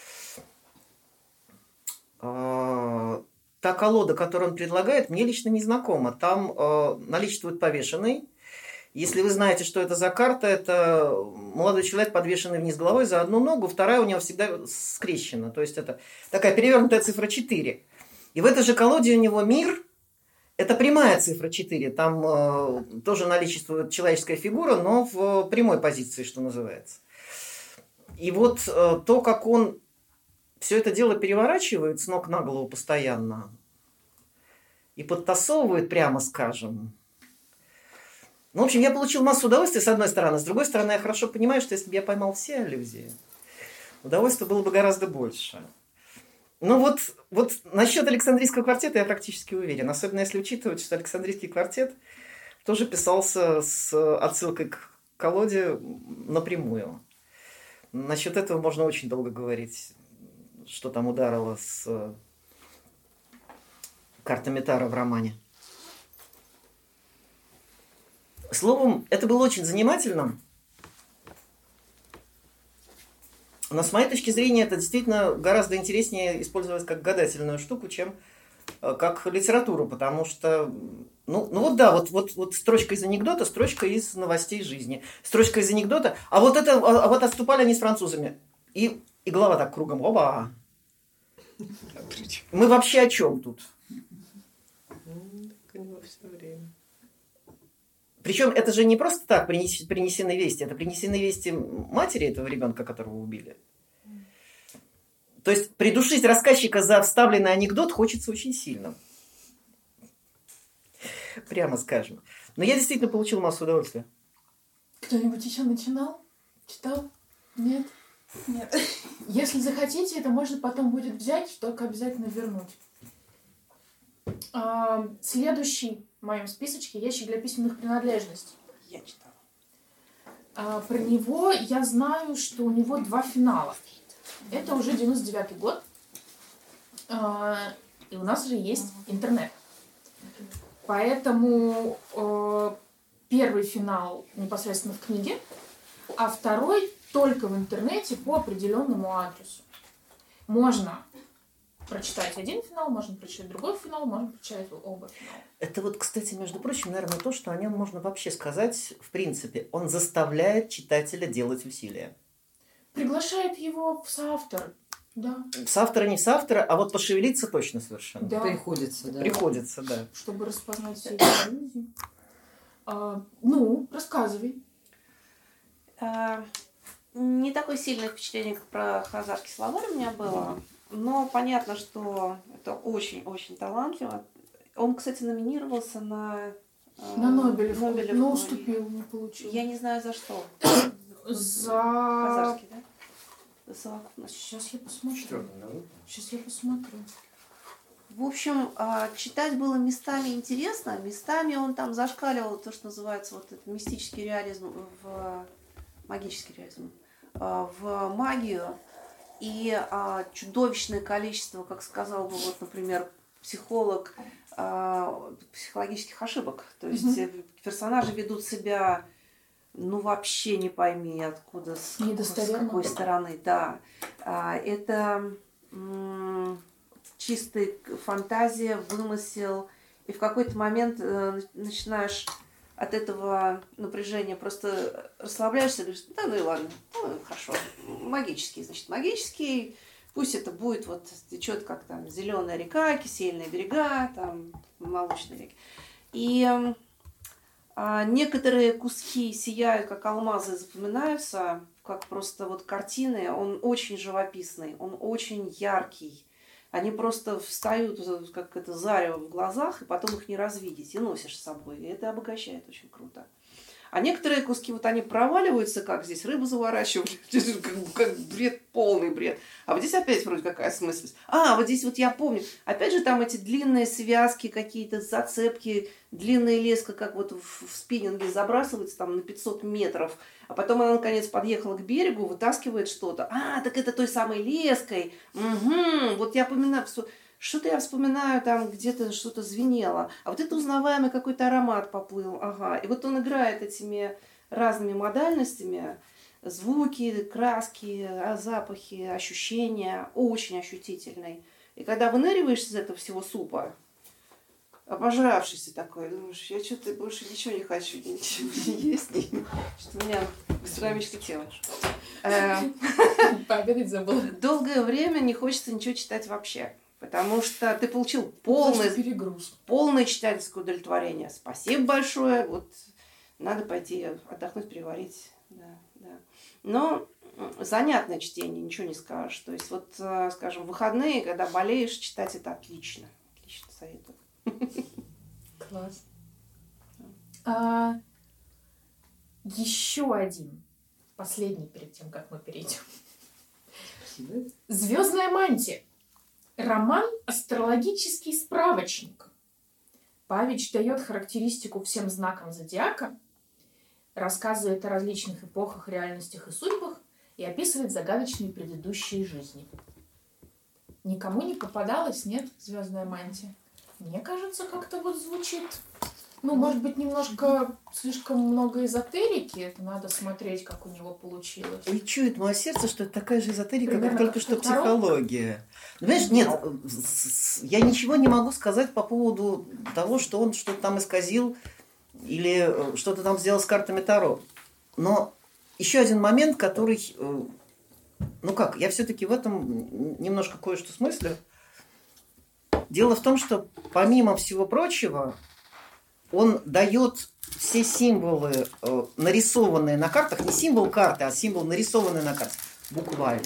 Э, та колода, которую он предлагает, мне лично не знакома. Там э, наличествует повешенный. Если вы знаете, что это за карта, это молодой человек, подвешенный вниз головой за одну ногу, вторая у него всегда скрещена. То есть это такая перевернутая цифра четыре. И в этой же колоде у него мир. Это прямая цифра четыре. Там э, тоже наличествует человеческая фигура, но в прямой позиции, что называется. И вот э, то, как он все это дело переворачивает с ног на голову постоянно и подтасовывает, прямо скажем. Ну, в общем, я получил массу удовольствия, с одной стороны. С другой стороны, я хорошо понимаю, что если бы я поймал все аллюзии, удовольствия было бы гораздо больше. Ну вот, вот насчет Александрийского квартета я практически уверен. Особенно если учитывать, что Александрийский квартет тоже писался с отсылкой к колоде напрямую. Насчет этого можно очень долго говорить, что там ударило с картами Таро в романе. Словом, это было очень занимательно. Но с моей точки зрения это действительно гораздо интереснее использовать как гадательную штуку, чем как литературу, потому что, ну, ну вот да, вот, вот, вот строчка из анекдота, строчка из новостей жизни, строчка из анекдота, а вот это, а вот отступали они с французами, и, и голова так кругом, оба. Мы вообще о чем тут? Все время. Причем это же не просто так принес, принесены вести, это принесены вести матери этого ребенка, которого убили. То есть придушить рассказчика за вставленный анекдот хочется очень сильно. Прямо скажем. Но я действительно получил массу удовольствия. Кто-нибудь еще начинал? Читал? Нет? Нет. Если захотите, это можно потом будет взять, только обязательно вернуть. А, следующий в моем списочке ящик для письменных принадлежностей. Я читала. А, про него я знаю, что у него два финала. Это уже девяносто девятый год. А, и у нас же есть интернет. Поэтому э, первый финал непосредственно в книге, а второй только в интернете по определенному адресу. Можно прочитать один финал, можно прочитать другой финал, можно прочитать оба финала. Это вот, кстати, между прочим, наверное, то, что о нем можно вообще сказать, в принципе. Он заставляет читателя делать усилия. Приглашает его в соавтор, да. Соавтора не соавтора, а вот пошевелиться точно совершенно. Да. Приходится, да. Приходится, да. Чтобы распознать все эти аллюзии. А, ну, рассказывай. А, Не такое сильное впечатление, как про хазарский словарь у меня было. Но понятно, что это очень-очень талантливо. Он, кстати, номинировался на... На Нобелев, Нобелев, но уступил, не получил. Я не знаю за что. За... Хазарский, да? За совокупность. Сейчас я посмотрю. Четвертый, да? Сейчас я посмотрю. В общем, а, читать было местами интересно. Местами он там зашкаливал то, что называется вот этот мистический реализм, в магический реализм, в магию. И а, чудовищное количество, как сказал бы, вот, например, психолог, а, психологических ошибок. То есть mm-hmm. персонажи ведут себя, ну, вообще не пойми, откуда, с, с какой стороны. Да. А, это м- чистая фантазия, вымысел. И в какой-то момент э, начинаешь от этого напряжения просто расслабляешься и говоришь, да ну и ладно, ну хорошо, магический, значит, магический, пусть это будет вот течет как там зеленая река, кисельные берега, там молочные реки. И а, некоторые куски сияют, как алмазы, запоминаются, как просто вот картины. Он очень живописный, он очень яркий. Они просто встают, как это зарево в глазах, и потом их не развидеть, и носишь с собой. И это обогащает очень круто. А некоторые куски, вот они проваливаются, как здесь рыбу заворачивали, как, как бред, полный бред. А вот здесь опять вроде какая смысленность. А, вот здесь вот я помню. Опять же там эти длинные связки, какие-то зацепки, длинная леска, как вот в, в спиннинге забрасывается там на пятьсот метров. А потом она, наконец, подъехала к берегу, вытаскивает что-то. А, так это той самой леской. Угу, вот я поминаю... Что-то я вспоминаю, там где-то что-то звенело. А вот это узнаваемый какой-то аромат поплыл. Ага. И вот он играет этими разными модальностями. Звуки, краски, запахи, ощущения. Очень ощутительный. И когда выныриваешь из этого всего супа, обожравшийся такой, думаешь, я что-то больше ничего не хочу, ничего не есть. Что у меня гастрономическое тело. Пообедать забыла. Долгое время не хочется ничего читать вообще. Потому что ты получил полный, полное читательское удовлетворение. Спасибо большое. Вот надо пойти отдохнуть, переварить. Да, да. Но занятное чтение, ничего не скажешь. То есть, вот, скажем, в выходные, когда болеешь, читать это отлично. Отлично советую. Класс. А, еще один. Последний перед тем, как мы перейдем. «Звездная мантия». Роман «Астрологический справочник». Павич дает характеристику всем знакам зодиака, рассказывает о различных эпохах, реальностях и судьбах и описывает загадочные предыдущие жизни. Никому не попадалось, нет, «Звездная мантия»? Мне кажется, как-то вот звучит... Ну, может быть, немножко слишком много эзотерики. Это надо смотреть, как у него получилось. Ой, чует мое сердце, что это такая же эзотерика, Примерно как только как что Таро. психология. Знаешь, нет, я ничего не могу сказать по поводу того, что он что-то там исказил или что-то там сделал с картами Таро. Но еще один момент, который... Ну как, я все-таки в этом немножко кое-что смыслю. Дело в том, что помимо всего прочего... Он дает все символы, э, нарисованные на картах, не символ карты, а символ, нарисованный на карте, буквально.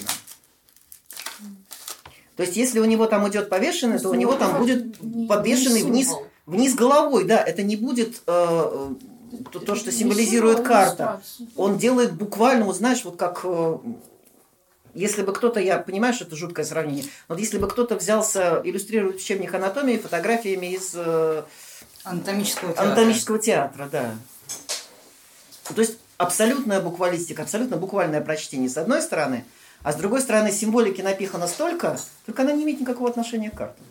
То есть, если у него там идет повешенный, то у него там будет подвешенный вниз, вниз головой. Да, это не будет э, то, то, что символизирует карта. Он делает буквально, вот знаешь, вот как... Э, если бы кто-то, я понимаю, что это жуткое сравнение, но если бы кто-то взялся иллюстрировать учебник анатомии фотографиями из... Э, Анатомического театра. Анатомического театра, да. То есть абсолютная буквалистика, абсолютно буквальное прочтение с одной стороны, а с другой стороны символики напихано столько, только она не имеет никакого отношения к картам.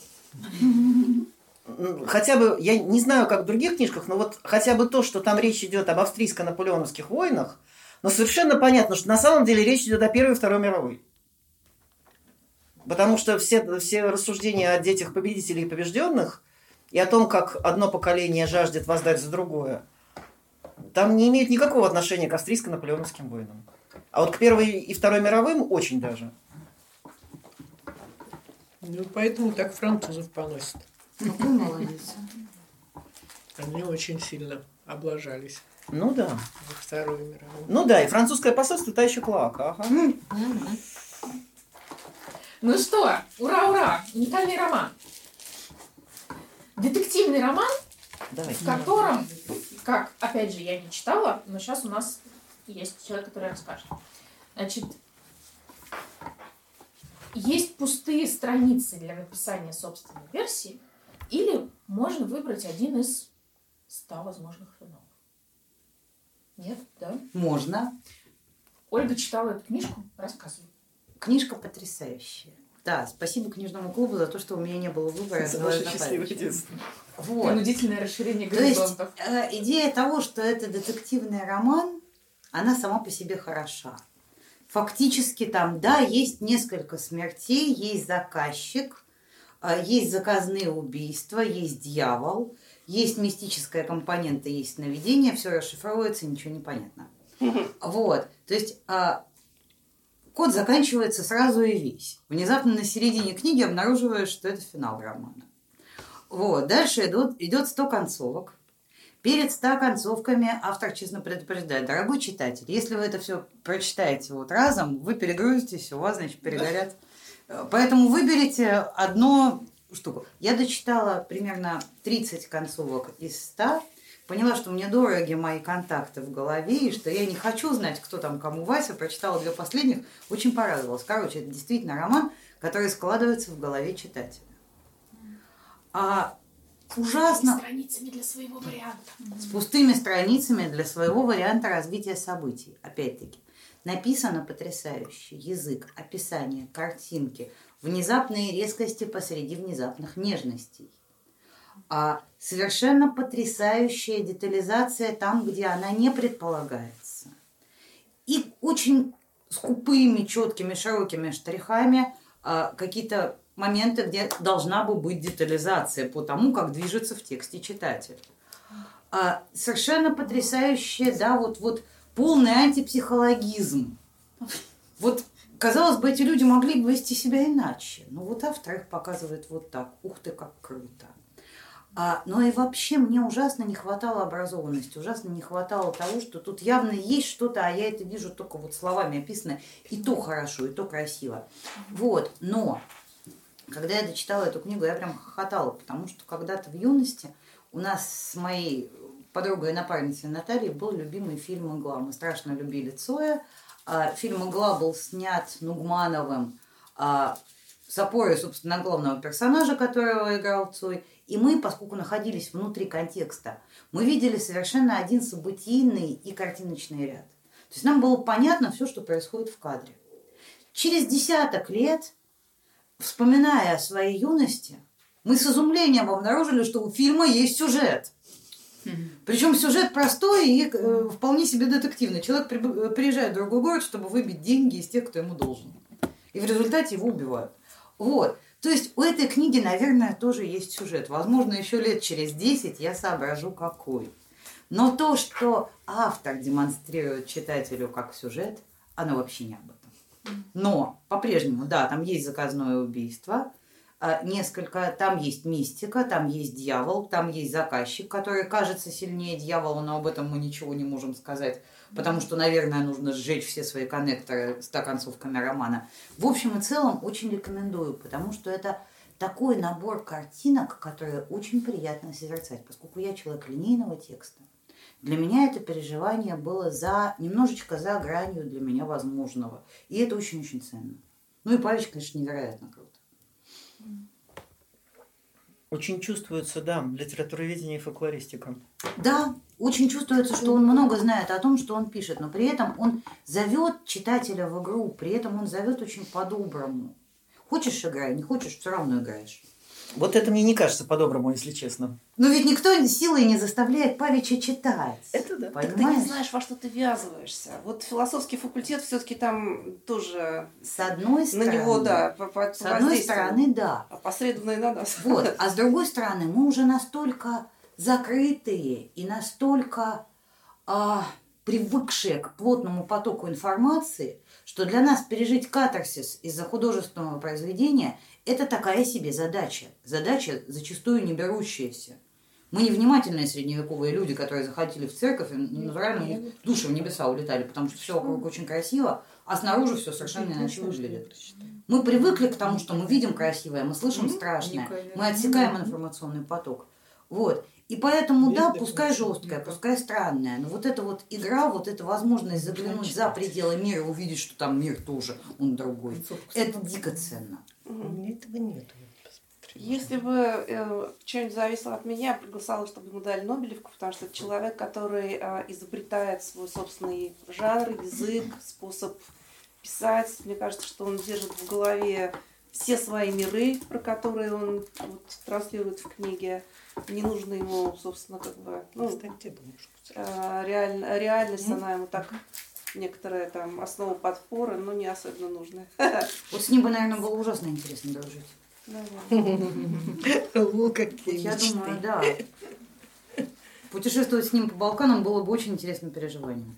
Хотя бы, я не знаю, как в других книжках, но вот хотя бы то, что там речь идет об австрийско-наполеоновских войнах, но совершенно понятно, что на самом деле речь идет о Первой и Второй мировой. Потому что все, все рассуждения о детях победителей и побежденных и о том, как одно поколение жаждет воздать за другое, там не имеют никакого отношения к австрийско-наполеоновским войнам. А вот к Первой и Второй мировым очень даже. Ну, поэтому так французов поносят. Какой молодец. Они очень сильно облажались Ну да. во Вторую мировую. Ну да, и французское посольство та еще клоака. Ага. Ну что, ура-ура! Уникальный роман. Детективный роман, Давай. в котором, как, опять же, я не читала, но сейчас у нас есть человек, который расскажет. Значит, есть пустые страницы для написания собственной версии, или можно выбрать один из ста возможных финалов. Нет? Да? Можно. Ольга читала эту книжку, рассказывай. Книжка потрясающая. Да, спасибо книжному клубу за то, что у меня не было выбора. За ваше счастливое детство. Вот. Принудительное расширение То есть горизонтов. э, идея того, что это детективный роман, она сама по себе хороша. Фактически там, да, есть несколько смертей, есть заказчик, э, есть заказные убийства, есть дьявол, есть мистическая компонента, есть сновидение, все расшифровывается, ничего не понятно. Вот, то есть... Э, Код заканчивается сразу и весь. Внезапно на середине книги обнаруживаешь, что это финал романа. Вот. Дальше идут, идет сто концовок. Перед ста концовками автор честно предупреждает: дорогой читатель, если вы это все прочитаете вот разом, вы перегрузитесь, у вас, значит, перегорят Поэтому выберите одну штуку. Я дочитала примерно тридцать концовок из ста. Поняла, что мне дороги мои контакты в голове, и что я не хочу знать, кто там кому Вася. Прочитала две последних, очень порадовалась. Короче, это действительно роман, который складывается в голове читателя. А ужасно... С страницами для своего варианта. С пустыми страницами для своего варианта развития событий. Опять-таки, написано потрясающе. Язык, описание, картинки, внезапные резкости посреди внезапных нежностей. А совершенно потрясающая детализация там, где она не предполагается. И очень скупыми, четкими, широкими штрихами а, какие-то моменты, где должна бы быть детализация по тому, как движется в тексте читатель. А, совершенно потрясающая, да, вот, вот полный антипсихологизм. Вот, казалось бы, эти люди могли бы вести себя иначе. Но вот автор их показывает вот так. Ух ты, как круто. А, но и вообще мне ужасно не хватало образованности, ужасно не хватало того, что тут явно есть что-то, а я это вижу только вот словами описано, и то хорошо, и то красиво. Вот, но когда я дочитала эту книгу, я прям хохотала, потому что когда-то в юности у нас с моей подругой и напарницей Натальей был любимый фильм «Игла». Мы страшно любили Цоя. Фильм «Игла» был снят Нугмановым с опорой, собственно, на главного персонажа, которого играл Цой. И мы, поскольку находились внутри контекста, мы видели совершенно один событийный и картиночный ряд. То есть нам было понятно все, что происходит в кадре. Через десяток лет, вспоминая о своей юности, мы с изумлением обнаружили, что у фильма есть сюжет. Причем сюжет простой и э, вполне себе детективный. Человек при, приезжает в другой город, чтобы выбить деньги из тех, кто ему должен. И в результате его убивают. Вот. То есть у этой книги, наверное, тоже есть сюжет. Возможно, еще лет через десять я соображу, какой. Но то, что автор демонстрирует читателю как сюжет, оно вообще не об этом. Но по-прежнему, да, там есть заказное убийство, несколько, там есть мистика, там есть дьявол, там есть заказчик, который кажется сильнее дьявола, но об этом мы ничего не можем сказать, потому что, наверное, нужно сжечь все свои коннекторы ста концовками романа. В общем и целом, очень рекомендую, потому что это такой набор картинок, которые очень приятно созерцать, поскольку я человек линейного текста. Для меня это переживание было за, немножечко за гранью для меня возможного. И это очень-очень ценно. Ну и Павич, конечно, невероятно круто. Очень чувствуется, да, литературоведение и фольклористика. Да, очень чувствуется, что он много знает о том, что он пишет, но при этом он зовет читателя в игру, при этом он зовет очень по-доброму. Хочешь – играй, не хочешь – все равно играешь. Вот это мне не кажется по-доброму, если честно. Но ведь никто силой не заставляет Павича читать. Это да. Понимаешь? Так ты не знаешь, во что ты ввязываешься. Вот философский факультет все-таки там тоже с одной стороны, на него, да, по, по, с одной стороны, да. Опосредованно и на нас. Вот. А с другой стороны, мы уже настолько закрытые и настолько а, привыкшие к плотному потоку информации, что для нас пережить катарсис из-за художественного произведения – это такая себе задача. Задача, зачастую не берущаяся. Мы невнимательные средневековые люди, которые заходили в церковь, и натурально у них души в небеса улетали, потому что все вокруг очень красиво, а снаружи все совершенно иначе выглядит. Мы привыкли к тому, что мы видим красивое, мы слышим страшное, мы отсекаем информационный поток. Вот. И поэтому, да, пускай жесткая, пускай странная, но вот эта вот игра, вот эта возможность заглянуть за пределы мира, увидеть, что там мир тоже, он другой, это дико ценно. Мне этого нет. Если бы э, что-нибудь зависело от меня, я приглашала, чтобы ему дали Нобелевку, потому что это человек, который э, изобретает свой собственный жанр, язык, способ писать. Мне кажется, что он держит в голове все свои миры, про которые он вот, транслирует в книге. Не нужно ему, собственно, как бы, ну, э, реаль, реальность, она ему так, некоторые там основы подпоры, но не особенно нужны. Вот с ним бы, наверное, было ужасно интересно дружить. О, какие Я мечты. думаю, да. Путешествовать с ним по Балканам было бы очень интересным переживанием.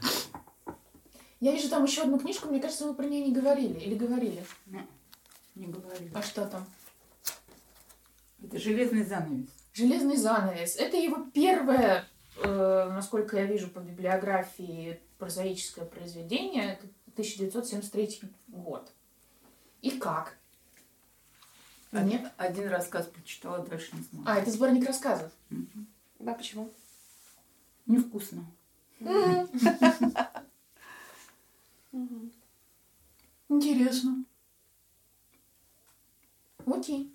Я вижу там еще одну книжку, мне кажется, мы про нее не говорили. Или говорили? Не, не говорили. А что там? Это «Железный занавес». «Железный занавес». Это его первое, э, насколько я вижу по библиографии, прозаическое произведение. Это тысяча девятьсот семьдесят третий год. И как? Один, Нет? один рассказ прочитала, дальше не смогла. А, это сборник рассказов. Мгм. Да, почему? Невкусно. Интересно. Окей.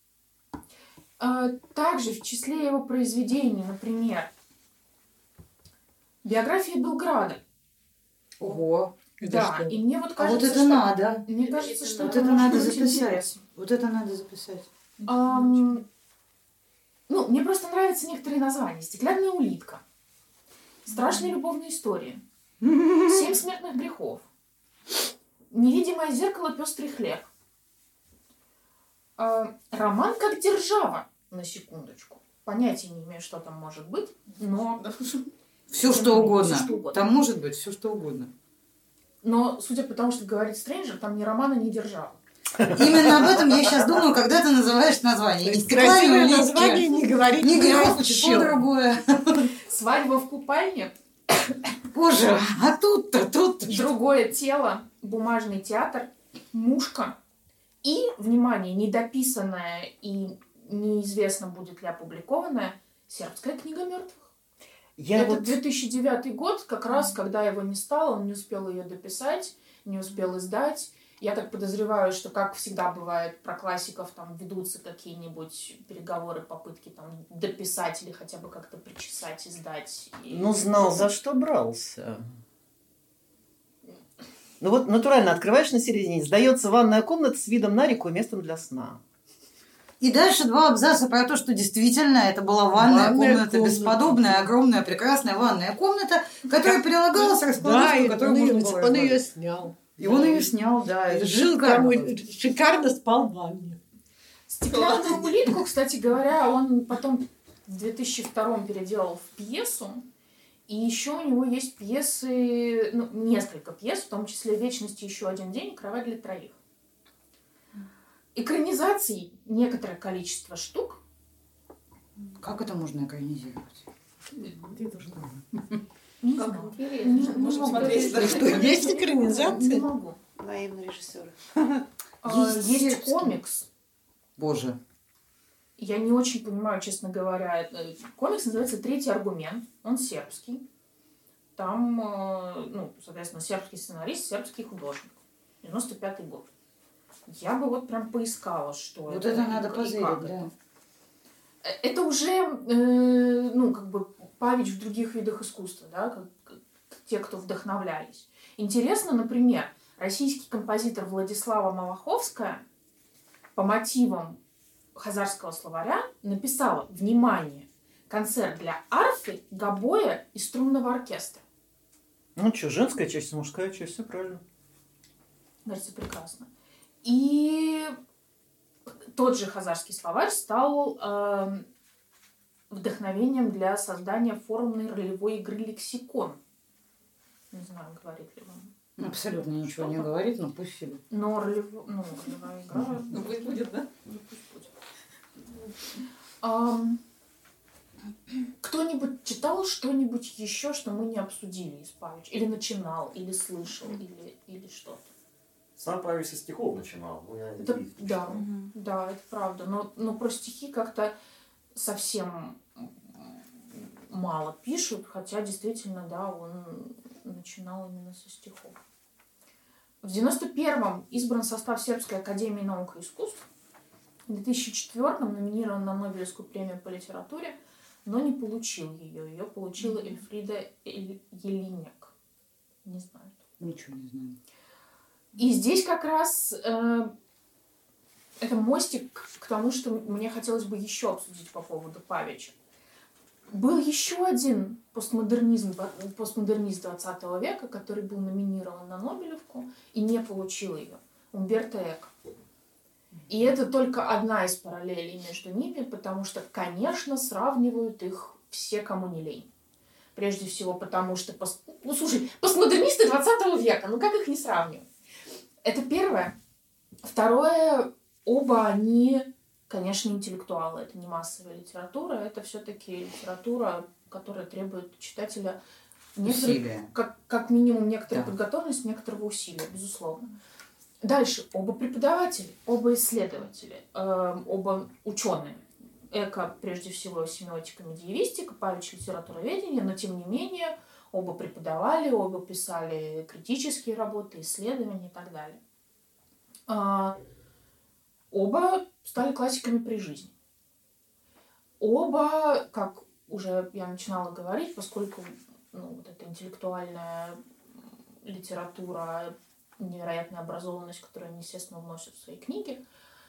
А, также в числе его произведений, например, биография Белграда. Ого. Да, и мне вот А кажется, вот это что... надо. Мне кажется, что Вот это, это может надо быть записать. интересно. Вот это надо записать. Ам, ну, мне просто нравятся некоторые названия. «Стеклянная улитка», «Страшные любовные истории», «Семь смертных грехов», «Невидимое зеркало. Пестрый хлеб», а, роман «Как держава», на секундочку. Понятия не имею, что там может быть, но... Все что угодно. Всё, что угодно. Там может быть все что угодно. Но, судя по тому, что говорит Стрэнджер, там ни романа, ни держава. Именно об этом я сейчас думаю, когда ты называешь название. Не Красивое стеклянная улитка, название не говорит не ни грехов, о что чём. другое. «Свадьба в купальне», Боже, а тут-то, тут-то. «Другое тело», «Бумажный театр», «Мушка» и, внимание, недописанная и неизвестно, будет ли опубликованная «Сербская книга мертвых». Я Это вот... две тысячи девятый год, как раз, когда его не стало, он не успел ее дописать, не успел издать. Я так подозреваю, что, как всегда бывает, про классиков там ведутся какие-нибудь переговоры, попытки там дописать или хотя бы как-то причесать, издать. И- Ну, знал, за что брался. Ну вот натурально открываешь на середине, сдается ванная комната с видом на реку и местом для сна. И дальше два абзаца про то, что действительно это была ванная, Ванная комната, комната. бесподобная, огромная, прекрасная ванная комната, которая прилагалась к Да, раскладушке, и которую он, можно ее, было он ее разложить. снял. И он ее снял, да. это Жил шикарно там, было. шикарно спал в ванне. «Стеклянную улитку», кстати говоря, он потом в две тысячи втором переделал в пьесу. И еще у него есть пьесы, ну, несколько пьес, в том числе «Вечность и еще один день» и «Кровать для троих». Экранизаций некоторое количество штук. Как это можно экранизировать? Ты тоже знаешь. Не Как знаю. интересно. Не- Можно не могу. смотреть. Ну что, есть Не экранизация? могу. Наивные режиссеры. А, Есть Есть сербский. комикс. Боже. Я не очень понимаю, честно говоря. это- Комикс называется «Третий аргумент». Он сербский. Там, э, ну, соответственно, сербский сценарист, сербский художник. девяносто пятый год. Я бы вот прям поискала, что Вот это. это и надо как позырить, это. да. Э, Это уже, э, ну, как бы Павич в других видах искусства, да, как, как те, кто вдохновлялись. Интересно, например, российский композитор Владислава Малаховская по мотивам хазарского словаря написала, внимание, концерт для арфы, гобоя и струнного оркестра. Ну что, женская часть, мужская часть, все правильно. Кажется, прекрасно. И тот же хазарский словарь стал э, вдохновением для создания форумной ролевой игры «Лексикон». Не знаю, говорит ли вам. Абсолютно ничего не говорит, но пусть себе. Но ролево- ну, ролевая игра... Ну, пусть будет, да? Ну, пусть будет. Ам, Кто-нибудь читал что-нибудь еще, что мы не обсудили из Павича? Или начинал, или слышал, или, или что-то? Сам Павел со стихов начинал. Ну, я Это, их не да, читал. да, это правда. Но, но про стихи как-то совсем мало пишут, хотя действительно, да, он начинал именно со стихов. В девяносто первом избран состав Сербской академии наук и искусств. В две тысячи четвёртом номинирован на Нобелевскую премию по литературе, но не получил ее. Ее получила Эльфрида Эль- Елиняк. Не знаю. Ничего не знаю. И здесь как раз э, это мостик к тому, что мне хотелось бы еще обсудить по поводу Павича. Был еще один постмодернизм, постмодернист двадцатого века, который был номинирован на Нобелевку и не получил ее. Умберто Эко. И это только одна из параллелей между ними, потому что, конечно, сравнивают их все, кому не лень. Прежде всего потому, что... Пост... Ну, слушай, постмодернисты двадцатого века, ну как их не сравнивать? Это первое. Второе, оба они, конечно, интеллектуалы. Это не массовая литература, это все-таки литература, которая требует от читателя некоторых- Усилия. как, как минимум некоторой Да. подготовленности, некоторого усилия, безусловно. Дальше. Оба преподаватели, оба исследователи, э, оба ученые. Эко, прежде всего, семиотика, медиевистика, Павич литературоведение, но, тем не менее, оба преподавали, оба писали критические работы, исследования и так далее. А, оба стали классиками при жизни. Оба, как уже я начинала говорить, поскольку ну, вот эта интеллектуальная литература, невероятная образованность, которую они, естественно, вносят в свои книги,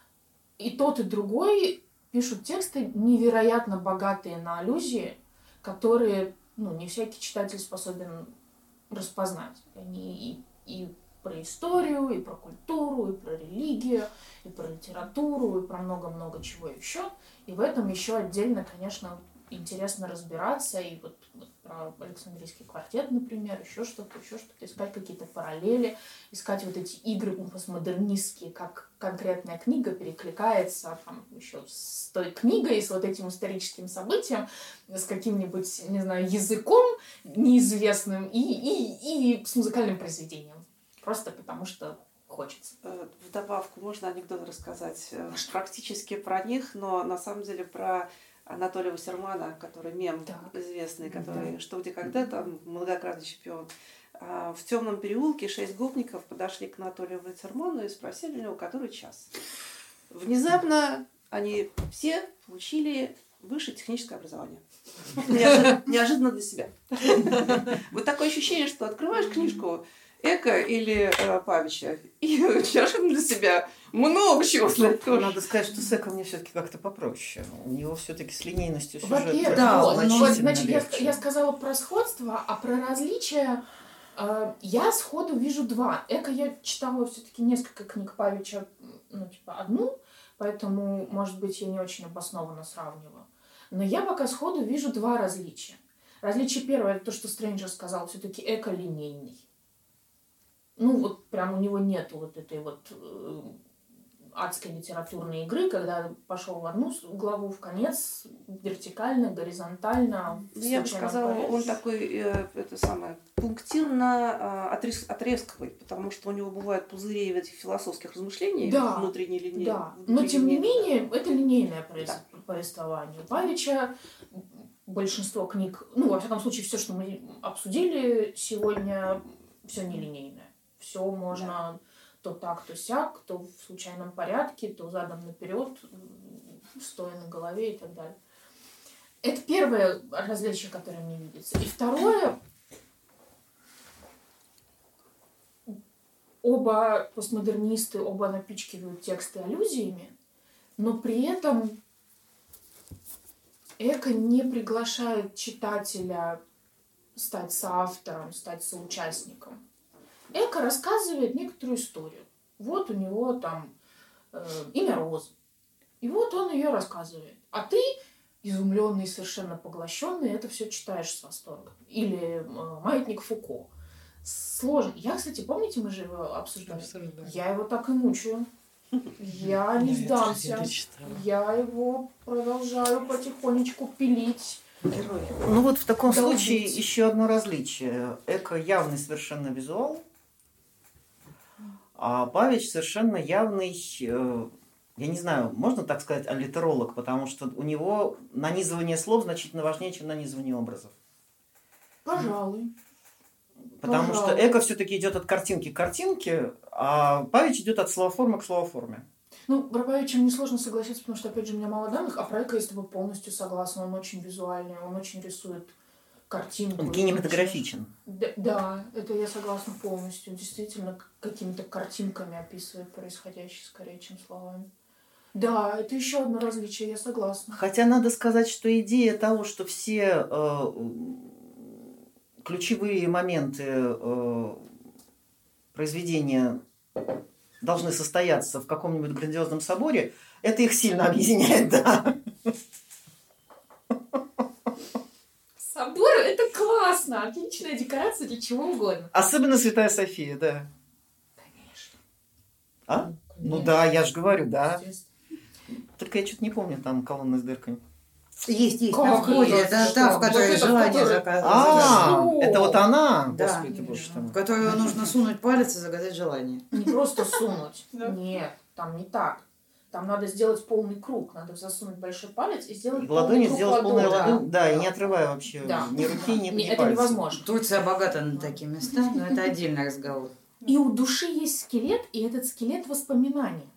и тот, и другой пишут тексты невероятно богатые на аллюзии, которые ну, не всякий читатель способен распознать. Они и, и про историю, и про культуру, и про религию, и про литературу, и про много-много чего еще. И в этом еще отдельно, конечно, интересно разбираться. И вот, вот про Александрийский квартет, например, еще что-то, еще что-то, искать какие-то параллели, искать вот эти игры постмодернистские, как конкретная книга перекликается там, еще с той книгой, с вот этим историческим событием, с каким-нибудь, не знаю, языком неизвестным и, и, и с музыкальным произведением. Просто потому что хочется. В добавку можно анекдот рассказать практически про них, но на самом деле про Анатолия Вассермана, который мем так. известный, который да. «Что, где, когда», там многократный чемпион. В темном переулке шесть гопников подошли к Анатолию Вассерману и спросили у него, который час. Внезапно они все получили высшее техническое образование. Неожиданно для себя. Вот такое ощущение, что открываешь книжку Эко или э, Павича, и неожиданно для себя много чего узнать тоже. Надо сказать, что с Эко мне все-таки как-то попроще. У него все-таки с линейностью сюжета. Во-первых, да, вот, вот, значит, я, легче. я сказала про сходство, а про различия э, я сходу вижу два. Эко я читала все-таки несколько книг Павича, ну, типа, одну, поэтому, может быть, я не очень обоснованно сравниваю. Но я пока сходу вижу два различия. Различие первое, это то, что Стрэнджер сказал, все-таки Эко линейный. Ну, вот прям у него нет вот этой вот э, адской литературной игры, когда пошел в одну главу, в конец, вертикально, горизонтально. Я бы сказала, порядке. Он такой, э, это самое, пунктирно э, отрез, отрезковый, потому что у него бывают пузыри в этих философских размышлениях, да, внутренней линии. Да, но тем не менее, это линейное да. повествование. Павича большинство книг, ну, во всяком случае, все, что мы обсудили сегодня, все нелинейное. Все можно да. то так, то сяк, то в случайном порядке, то задом наперед, стоя на голове и так далее. Это первое различие, которое мне видится. И второе, оба постмодернисты, оба напичкивают тексты аллюзиями, но при этом Эко не приглашает читателя стать соавтором, стать соучастником. Эко рассказывает некоторую историю. Вот у него там э, имя Роза. И вот он ее рассказывает. А ты, изумленный, совершенно поглощенный, это все читаешь с восторгом. Или э, «Маятник Фуко». Сложно. Я, кстати, помните, мы же его обсуждали? Абсолютно. Я его так и мучаю. Я не сдамся. Я его продолжаю потихонечку пилить. Герой. Ну вот в таком Должен случае быть. Еще одно различие. Эко явный совершенно визуал, а Павич совершенно явный, э, я не знаю, можно так сказать, аллитеролог, потому что у него нанизывание слов значительно важнее, чем нанизывание образов. Пожалуй. Потому Пожалуй. Что Эко все-таки идет от картинки к картинке, а Павич идет от словоформы к словоформе. Ну, про Павича мне сложно согласиться, потому что, опять же, у меня мало данных, а про Эко я с тобой полностью согласна. Он очень визуальный, он очень рисует картинку. Он кинематографичен. Да, да, это я согласна полностью. Действительно, какими-то картинками описывает происходящее скорее, чем словами. Да, это еще одно различие, я согласна. Хотя надо сказать, что идея того, что все э, ключевые моменты э, произведения должны состояться в каком-нибудь грандиозном соборе, это их сильно объединяет, да. Собор – это классно, отличная декорация для чего угодно. Особенно Святая София, да. Конечно. А? Конечно. Ну да, я же говорю, да. Только я что-то не помню, там колонна с дырками. Есть, есть, как на входе, это та, в которой желание заказывать. А, это вот она. Да, господи ты боже ты в мой. которую нужно сунуть палец и загадать желание. Не просто сунуть. Нет, там не так. Там надо сделать полный круг. Надо засунуть большой палец и сделать И в полный ладони круг сделать полную ладони. ладонь, да, и не отрывая вообще Да. ни руки, ни, Не, ни это пальца. невозможно. Турция богата на такие места, но это отдельный разговор. И у души есть скелет, и этот скелет воспоминаний.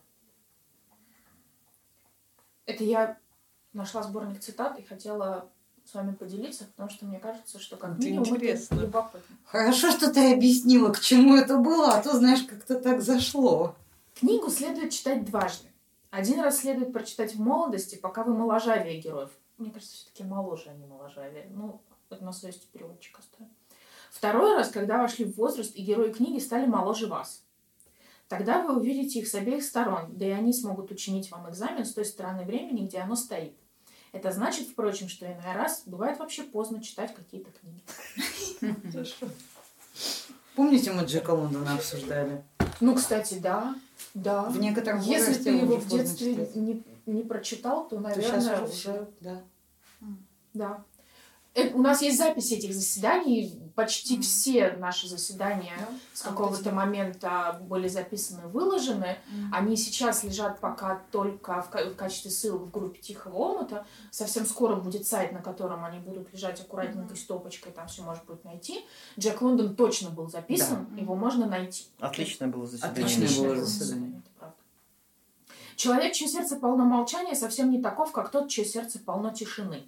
Это я нашла сборник цитат и хотела с вами поделиться, потому что мне кажется, что как Это минимум интересно. это любопытно. Хорошо, что ты объяснила, к чему это было, а то, знаешь, как-то так зашло. Книгу следует читать дважды. Один раз следует прочитать в молодости, пока вы моложавее героев. Мне кажется, все-таки моложе, а не моложавее. Ну, это на совести переводчика оставим. Второй раз, когда вошли в возраст, и герои книги стали моложе вас. Тогда вы увидите их с обеих сторон, да и они смогут учинить вам экзамен с той стороны времени, где оно стоит. Это значит, впрочем, что иной раз бывает вообще поздно читать какие-то книги. Помните, мы Джека Лондона обсуждали? Ну, кстати, да. Да. В некотором Если возрасте ты его уже в поздно детстве читать. не, не прочитал, то, То наверное, сейчас уже... уже все, да. Да. Э, У нас есть запись этих заседаний. Почти все наши заседания с какого-то момента были записаны, выложены. Они сейчас лежат пока только в ка- в качестве ссылок в группе Тихого омута. Совсем скоро будет сайт, на котором они будут лежать аккуратненькой стопочкой. Там все можно будет найти. Джек Лондон точно был записан. Его можно найти. Отличное было заседание. Отличное было было заседание. это правда. Человек, чье сердце полно молчания, совсем не таков, как тот, чье сердце полно тишины.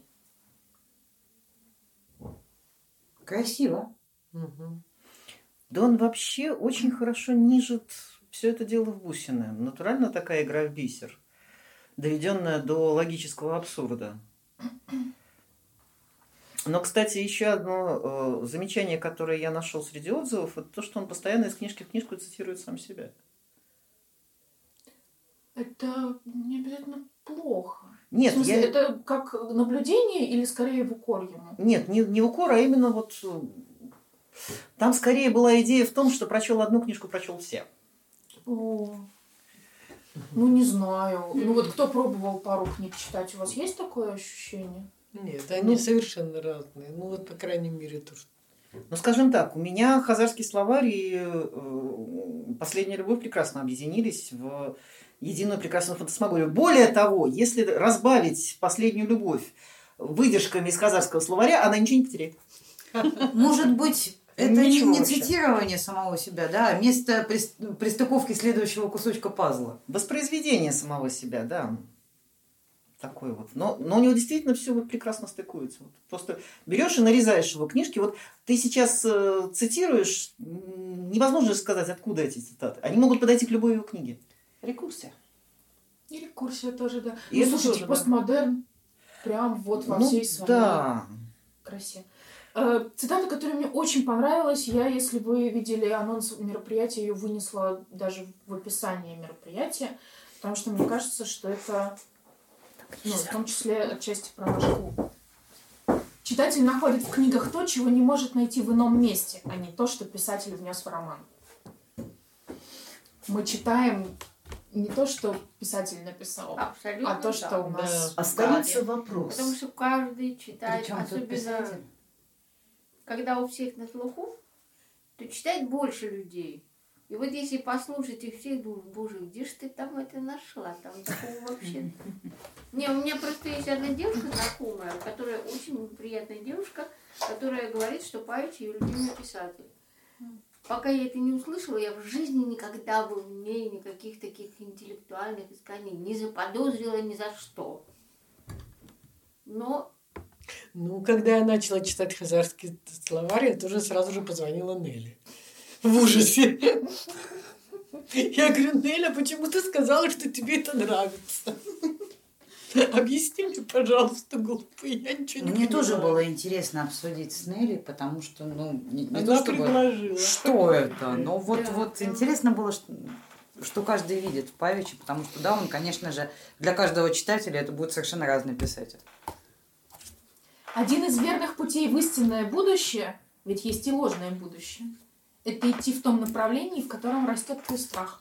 Красиво. Да он вообще очень хорошо нижет все это дело в бусины. Натурально такая игра в бисер, доведенная до логического абсурда. Но, кстати, еще одно э, замечание, которое я нашел среди отзывов, это то, что он постоянно из книжки в книжку цитирует сам себя. Это не обязательно плохо. Нет, В смысле, я... это как наблюдение или скорее в укор ему? Нет, не, не укор, а именно вот... э, Там скорее была идея в том, что прочел одну книжку, прочел все. О, ну, не знаю. Ну, вот кто пробовал пару книг читать, у вас есть такое ощущение? Нет, они Ну. совершенно разные. Ну вот, по крайней мере, то, что... Ну, скажем так, у меня хазарский словарь и э, «Последняя любовь» прекрасно объединились в единую прекрасную фантасмагорию. Более того, если разбавить «Последнюю любовь» выдержками из хазарского словаря, она ничего не потеряет. Может быть, это не, Ничего не вообще. цитирование самого себя, да, а место прис- пристыковки следующего кусочка пазла. Воспроизведение самого себя, да. Такой вот. Но, но у него действительно все вот прекрасно стыкуется. Вот просто берешь и нарезаешь его книжки. Вот ты сейчас э, цитируешь, м, невозможно же сказать, откуда эти цитаты. Они могут подойти к любой его книге. Рекурсия. И рекурсия тоже, да. И ну, это слушайте, тоже, да. постмодерн прям вот во Ну, всей своей да. красе. Э, Цитата, которая мне очень понравилась, я, если вы видели анонс мероприятия, ее вынесла даже в описание мероприятия, потому что мне кажется, что это, ну, в том числе отчасти про наш клуб. Читатель находит в книгах то, чего не может найти в ином месте, а не то, что писатель внес в роман. Мы читаем не то, что писатель написал, Абсолютно а то, что да. у нас... Да. Остается вопрос. Потому что каждый читает, Причем тут особенно писатель? когда у всех на слуху, то читает больше людей. И вот если послушать их всех, думаю, боже, где ж ты там это нашла? Там такого вообще... Не, у меня просто есть одна девушка знакомая, которая очень приятная девушка, которая говорит, что Павич ее любимый писатель. Пока я это не услышала, я в жизни никогда бы в ней никаких таких интеллектуальных исканий не заподозрила ни за что. Но Ну, когда я начала читать хазарский словарь, я тоже сразу же позвонила Нелли. В ужасе. Я говорю, Неля, почему ты сказала, что тебе это нравится? Объясни мне, пожалуйста, глупый, я ничего не Мне тоже понимаю. было интересно обсудить с Нелли, потому что, ну, не, не Она то чтобы... предложила. Что это? Но вот, Да. вот интересно было, что, что каждый видит в Павиче, потому что, да, он, конечно же, для каждого читателя это будет совершенно разный писатель. Один из верных путей в истинное будущее, ведь есть и ложное будущее, это идти в том направлении, в котором растет твой страх.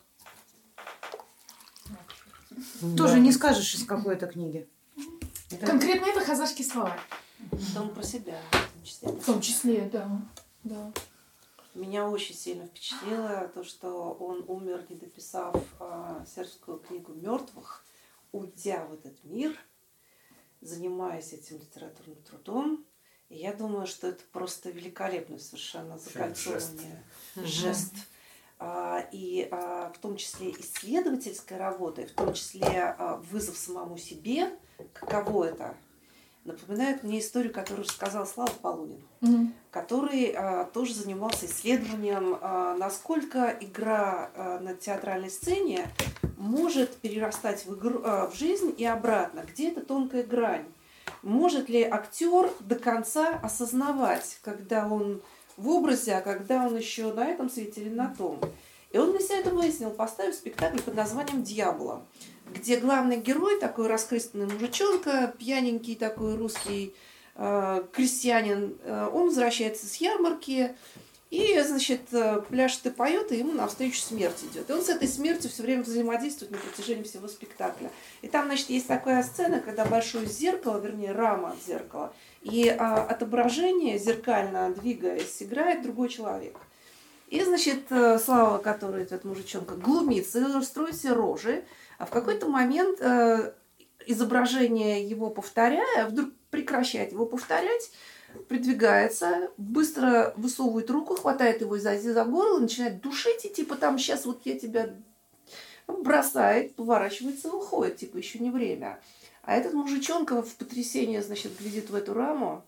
Тоже не скажешь, из какой это книги. Конкретно это хазарский словарь. Потом про себя в том числе. В том числе, да. да. Меня очень сильно впечатлило то, что он умер, не дописав а, сербскую книгу мертвых, уйдя в этот мир, занимаясь этим литературным трудом. И я думаю, что это просто великолепное совершенно закольцовывание, жест. жест. А, и а, в том числе исследовательская работа, и в том числе а, вызов самому себе, каково это, напоминает мне историю, которую рассказал Слава Полунин, mm-hmm. который а, тоже занимался исследованием, а, насколько игра а, на театральной сцене может перерастать в, игру, а, в жизнь и обратно. Где эта тонкая грань? Может ли актер до конца осознавать, когда он в образе, а когда он еще на этом свете или на том? И он для себя это выяснил, поставив спектакль под названием «Дьявола», где главный герой, такой расхристанный мужичонка, пьяненький такой русский э, крестьянин, э, он возвращается с ярмарки и, значит, пляшет и поет, и ему навстречу смерть идет. И он с этой смертью все время взаимодействует на протяжении всего спектакля. И там, значит, есть такая сцена, когда большое зеркало, вернее, рама от зеркала, и а, отображение, зеркально двигаясь, играет другой человек. И, значит, Слава, который этот мужичонка, глумится, строит себе рожи, а в какой-то момент э, изображение его повторяя, вдруг прекращает его повторять, придвигается, быстро высовывает руку, хватает его за, за горло, начинает душить, и типа там сейчас вот я тебя бросает, поворачивается и уходит, типа еще не время. А этот мужичонка в потрясении, значит, глядит в эту раму,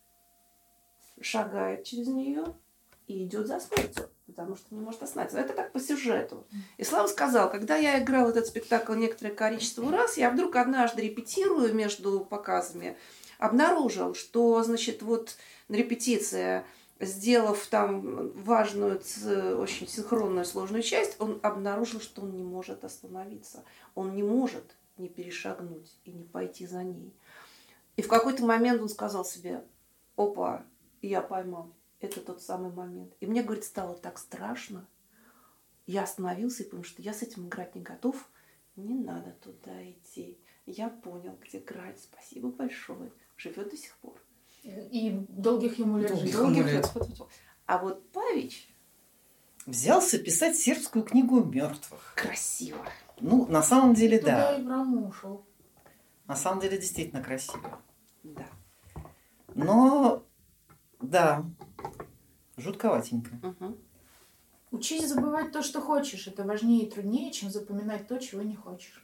шагает через нее и идет за смертью, потому что не может остановиться. Это так по сюжету. И Слава сказал, когда я играл этот спектакль некоторое количество раз, я вдруг однажды репетирую между показами, обнаружил, что, значит, вот на репетиции, сделав там важную, очень синхронную, сложную часть, он обнаружил, что он не может остановиться. Он не может не перешагнуть и не пойти за ней. И в какой-то момент он сказал себе: опа, я поймал. Это тот самый момент. И мне, говорит, стало так страшно. Я остановился и понял, что я с этим играть не готов. Не надо туда идти. Я понял, где играть. Спасибо большое. Живет до сих пор. И долгих ему лет. Долгих Долгих ему лет. лет. А вот Павич... Взялся писать сербскую книгу мертвых. Красиво. Ну, на самом деле, Туда да. и Брам ушел. На самом деле, действительно красиво. Да. Но, да, жутковатенько. Угу. Учись забывать то, что хочешь. Это важнее и труднее, чем запоминать то, чего не хочешь.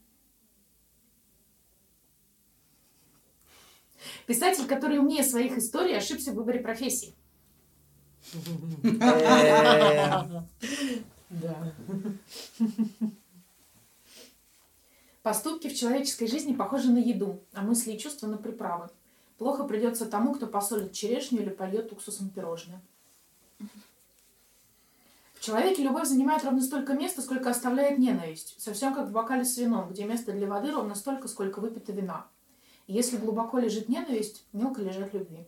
Писатель, который умнее своих историй, ошибся в выборе профессии. Да. Поступки в человеческой жизни похожи на еду, а мысли и чувства на приправы. Плохо придется тому, кто посолит черешню или польет уксусом пирожное. В человеке любовь занимает ровно столько места, сколько оставляет ненависть. Совсем как в бокале с вином, где места для воды ровно столько, сколько выпито вина. И если глубоко лежит ненависть, мелко лежат любви.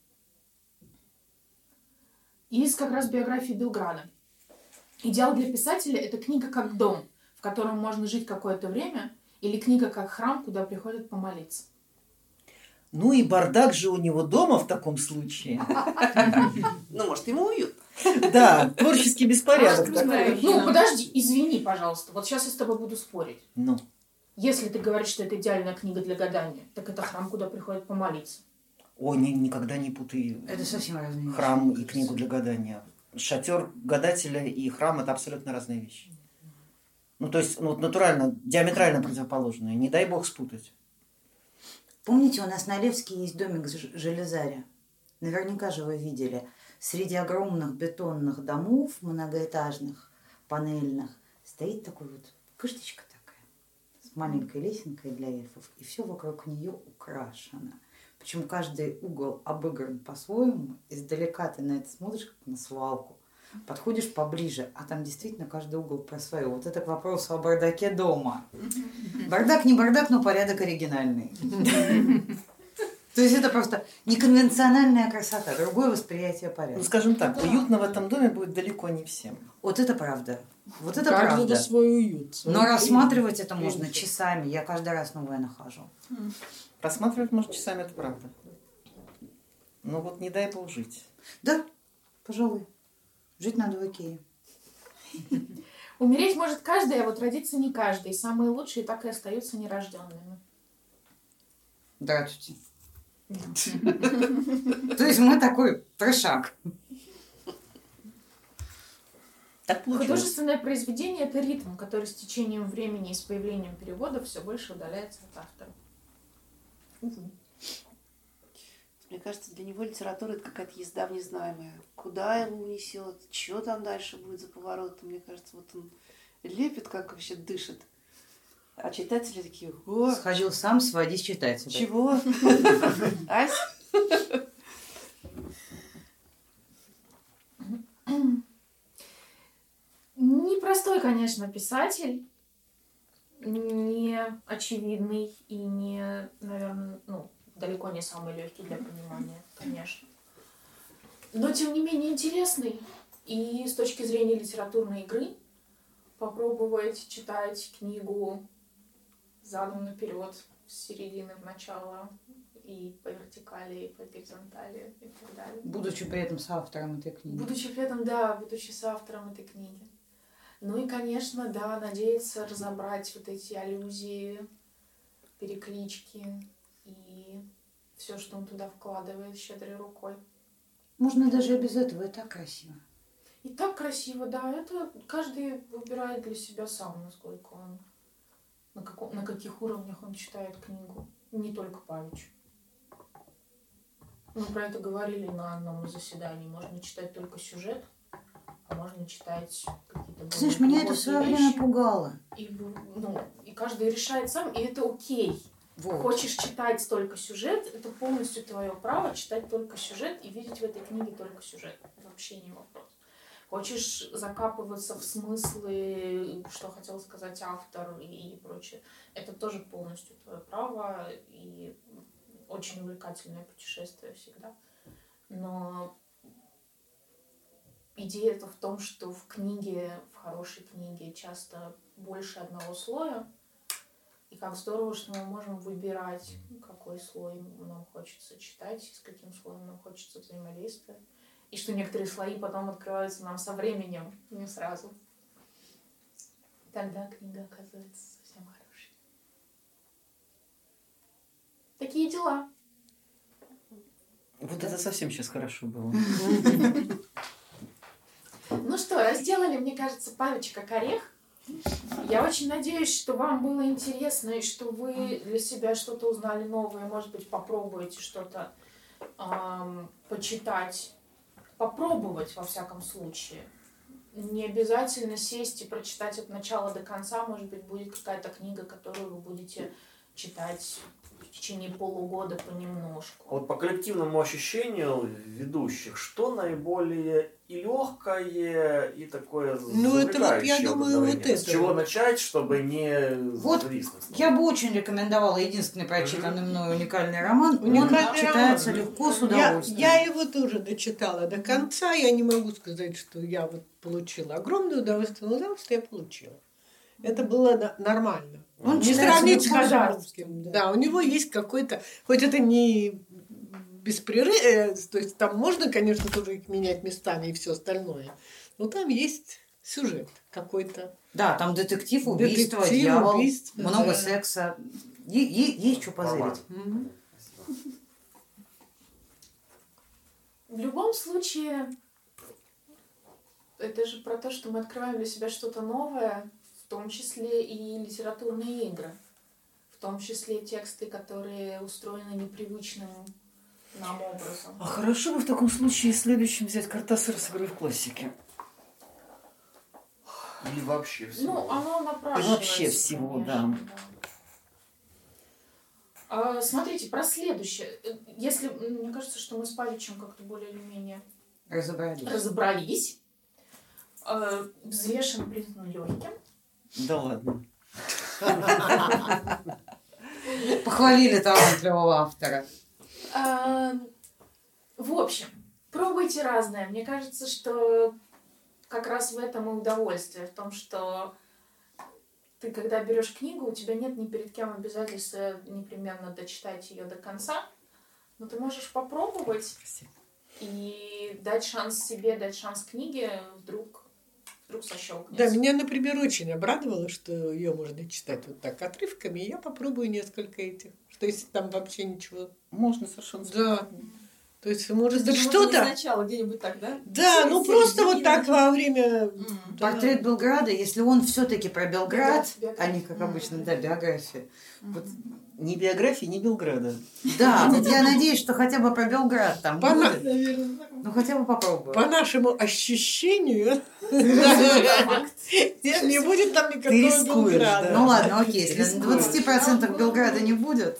Из как раз биографии Белграда. Идеал для писателя – это книга как дом, в котором можно жить какое-то время, или книга как храм, куда приходят помолиться. Ну и бардак же у него дома в таком случае. Ну, может, ему уют. Да, творческий беспорядок. Ну, подожди, извини, пожалуйста. Вот сейчас я с тобой буду спорить. Ну. Если ты говоришь, что это идеальная книга для гадания, так это храм, куда приходят помолиться. О, ни, никогда не путай это совсем разные храм вещи. И книгу для гадания. Шатер гадателя и храм – это абсолютно разные вещи. Ну, то есть, ну, натурально, диаметрально противоположные. Не дай бог спутать. Помните, у нас на Левске есть домик Железаря? Наверняка же вы видели. Среди огромных бетонных домов, многоэтажных, панельных, стоит такой вот кышточка такая, с маленькой лесенкой для эльфов, и все вокруг нее украшено. Причем каждый угол обыгран по-своему. Издалека ты на это смотришь, как на свалку. Подходишь поближе, а там действительно каждый угол про свое. Вот это к вопросу о бардаке дома. Бардак не бардак, но порядок оригинальный. То есть это просто неконвенциональная красота, другое восприятие порядка. Ну, скажем так, уютно в этом доме будет далеко не всем. Вот это правда. Вот это Каждый правда. свой уют. Свой Но уют. рассматривать это можно часами. Я каждый раз новое нахожу. Рассматривать можно часами, это правда. Но вот не дай бог жить. Да, пожалуй. Жить надо в Икее. Умереть может каждый, а вот родиться не каждый. Самые лучшие так и остаются нерожденными. Здравствуйте. То есть мы такой трешак. Так получилось. Художественное произведение – это ритм, который с течением времени и с появлением перевода все больше удаляется от автора. Увы. Мне кажется, для него литература – это какая-то езда в незнаемое. Куда его унесет, что там дальше будет за поворотом. Мне кажется, вот он лепит, как вообще дышит. А читатели такие: о, Сходил сам сводить читателя. чего? Ась? Непростой, конечно, писатель, не очевидный и не, наверное, ну, далеко не самый легкий для понимания, конечно. Но, тем не менее, интересный. И с точки зрения литературной игры попробовать читать книгу задом наперед, с середины в начало, и по вертикали, и по горизонтали, и так далее. Будучи при этом соавтором этой книги. Будучи при этом, да, будучи соавтором этой книги. Ну и, конечно, да, надеяться разобрать вот эти аллюзии, переклички и все, что он туда вкладывает щедрой рукой. Можно даже и без этого, и так красиво. И так красиво, да, это каждый выбирает для себя сам, насколько он, на, каком, на каких уровнях он читает книгу. Не только Павич. Мы про это говорили на одном из заседаний. Можно читать только сюжет, а можно читать какие-то... Ты знаешь, меня это в свое время пугало. И, ну, и каждый решает сам, и это окей. Вот. Хочешь читать только сюжет, это полностью твое право читать только сюжет и видеть в этой книге только сюжет. Вообще не вопрос. Хочешь закапываться в смыслы, что хотел сказать автор и прочее, это тоже полностью твое право и очень увлекательное путешествие всегда. Но идея-то в том, что в книге, в хорошей книге часто больше одного слоя, и как здорово, что мы можем выбирать, какой слой нам хочется читать, с каким слоем нам хочется взаимодействовать. И что некоторые слои потом открываются нам со временем, не сразу. Тогда книга оказывается совсем хорошей. Такие дела. Вот это совсем сейчас хорошо было. Ну что, разделали, мне кажется, Павича как орех. Я очень надеюсь, что вам было интересно, и что вы для себя что-то узнали новое. Может быть, попробуете что-то эм, почитать. Попробовать, во всяком случае. Не обязательно сесть и прочитать от начала до конца. Может быть, будет какая-то книга, которую вы будете читать в течение полугода понемножку. Вот по коллективному ощущению ведущих, что наиболее и легкое, и такое Ну, это вот, я завлекающее думаю, вот одновременно? С это чего вот. начать, чтобы не Вот зависнуть? я бы очень рекомендовала единственный прочитанный мной уникальный роман. Он Уникальный читается роман. легко, с Я, удовольствием. я его тоже дочитала до конца. Я не могу сказать, что я вот получила огромное удовольствие, но удовольствие я получила. Это было на- нормально. Он Не читается сравнить с легко, Хазаровским. Да, у него есть какой-то, хоть это не беспрерыв, то есть там можно, конечно, тоже их менять местами и все остальное, но там есть сюжет какой-то. Да, там детектив, убийство, Детектив, дьявол, убийство, много да. секса. Е- е- есть что позырить. Мгм. В любом случае, это же про то, что мы открываем для себя что-то новое, в том числе и литературные игры, в том числе тексты, которые устроены непривычным нам образом. А хорошо бы в таком случае следующим взять Картасара с игрой в классике. Или вообще всего? Ну, оно напрашивается. Вообще всего, конечно, да. А, смотрите, про следующее. Если, мне кажется, что мы с Павичем как-то более или менее Разобрались. разобрались, а, взвешен признан легким. Да ладно. Похвалили талантливого автора. А, в общем, пробуйте разное. Мне кажется, что как раз в этом и удовольствие, в том, что ты, когда берешь книгу, у тебя нет ни перед кем обязательства непременно дочитать ее до конца, но ты можешь попробовать и дать шанс себе, дать шанс книге, вдруг, вдруг Да, сощелкнется. меня, например, очень обрадовало, что ее можно читать вот так отрывками. И я попробую несколько этих. Что если там вообще ничего... Можно совершенно Да. То есть, может быть, Даже можно не что-то... сначала где-нибудь так, да? Да, ну Середине, просто вот так во время... Да. Портрет Белграда, если он все-таки про Белград, Биография. а не как обычно, да, биография. Вот, Ни биографии, ни Белграда. да, вот я надеюсь, что хотя бы про Белград там По, на- будет. наверное, Ну хотя бы попробую. по нашему ощущению не будет там Ты никакого рискуешь, Белграда. да. Ну ладно, окей, если на Рискуешь. двадцать процентов Белграда не будет.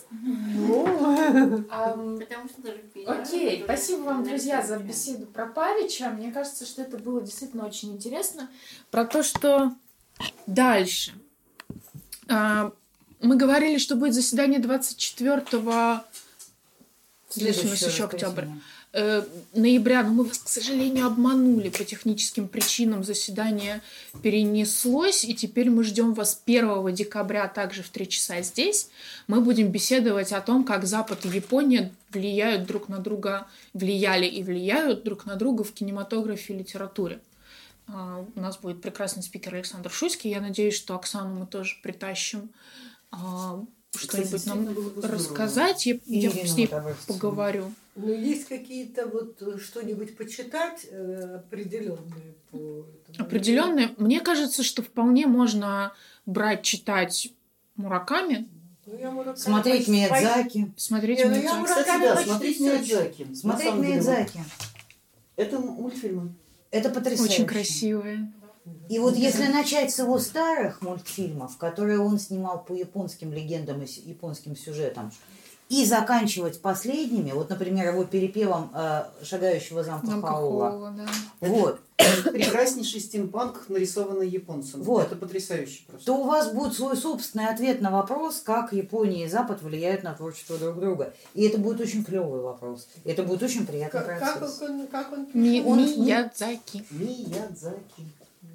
Ам, Потому что даже Окей, спасибо вам, друзья, за беседу про Павича. Мне кажется, что это было действительно очень интересно. Про то, что дальше. А, Мы говорили, что будет заседание двадцать четвёртого следующий у нас еще октябрь. э, ноября, но мы вас, к сожалению, обманули по техническим причинам. Заседание перенеслось, и теперь мы ждем вас первого декабря также в три часа здесь. Мы будем беседовать о том, как Запад и Япония влияют друг на друга, влияли и влияют друг на друга в кинематографе и литературе. А, У нас будет прекрасный спикер Александр Шуйский. Я надеюсь, что Оксану мы тоже притащим а, что-нибудь Кстати, нам действительно было бы здорово. рассказать. Я, я Ирина с ней Мотовольская. поговорю. Ну, есть какие-то вот э, что-нибудь почитать э, определенные по этому? Определенные. Мне кажется, что вполне можно брать, читать Мураками, Ну, я Мураками Смотреть почти- Миядзаки. смотреть Не, ну я Миядзаки. Мураками Кстати, да, почти смотреть всё Миядзаки. На Смотреть самом деле, Миядзаки. Это мультфильмы. Это потрясающе. Очень красивые. И вот если начать с его старых мультфильмов, которые он снимал по японским легендам и с- японским сюжетам, и заканчивать последними, вот, например, его перепевом э, «Шагающего замка Замка Хаула», Хаула, да. вот, Прекраснейший стимпанк, нарисованный японцем. Вот. Это потрясающе просто. то у вас будет свой собственный ответ на вопрос, как Япония и Запад влияют на творчество друг друга. И это будет очень клевый вопрос. И это будет очень приятный Как, как процесс. он, как он Ми- пишет? Он- Миядзаки. Миядзаки.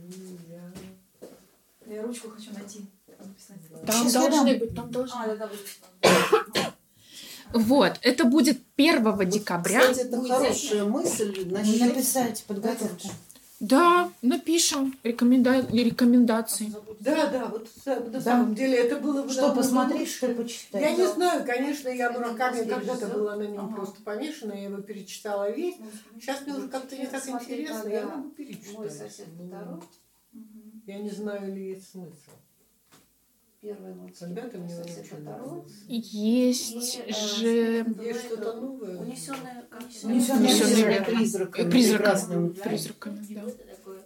Я ручку хочу найти. написать. Там Сейчас я должны дам. быть, там должны А, да, да, вот. Вот, это будет первого декабря. Кстати, это хорошая мысль насчет... Написать подготовку. Да, напишем рекоменда... рекомендации. Да, да, вот на Да. самом деле это было бы... Что намного посмотреть, лучше. что почитать. Я не знаю, конечно, я Мураками Последний когда-то сезон. была на нем Ага. просто помешана, я его перечитала весь. Сейчас мне уже как-то не так Смотреть интересно, я надо могу перечитать. «Мой сосед Ну, Таро». Я не знаю, ли есть смысл. Первый мультик. Когда-то мне «Мой он сосед очень Таро». нравился. Есть И, э, же Есть что-то новое? Унесенная Унесённый Унесённый ветром. ветром. Призраками. Призраками. Прекрасным. Призраками, да. Такое.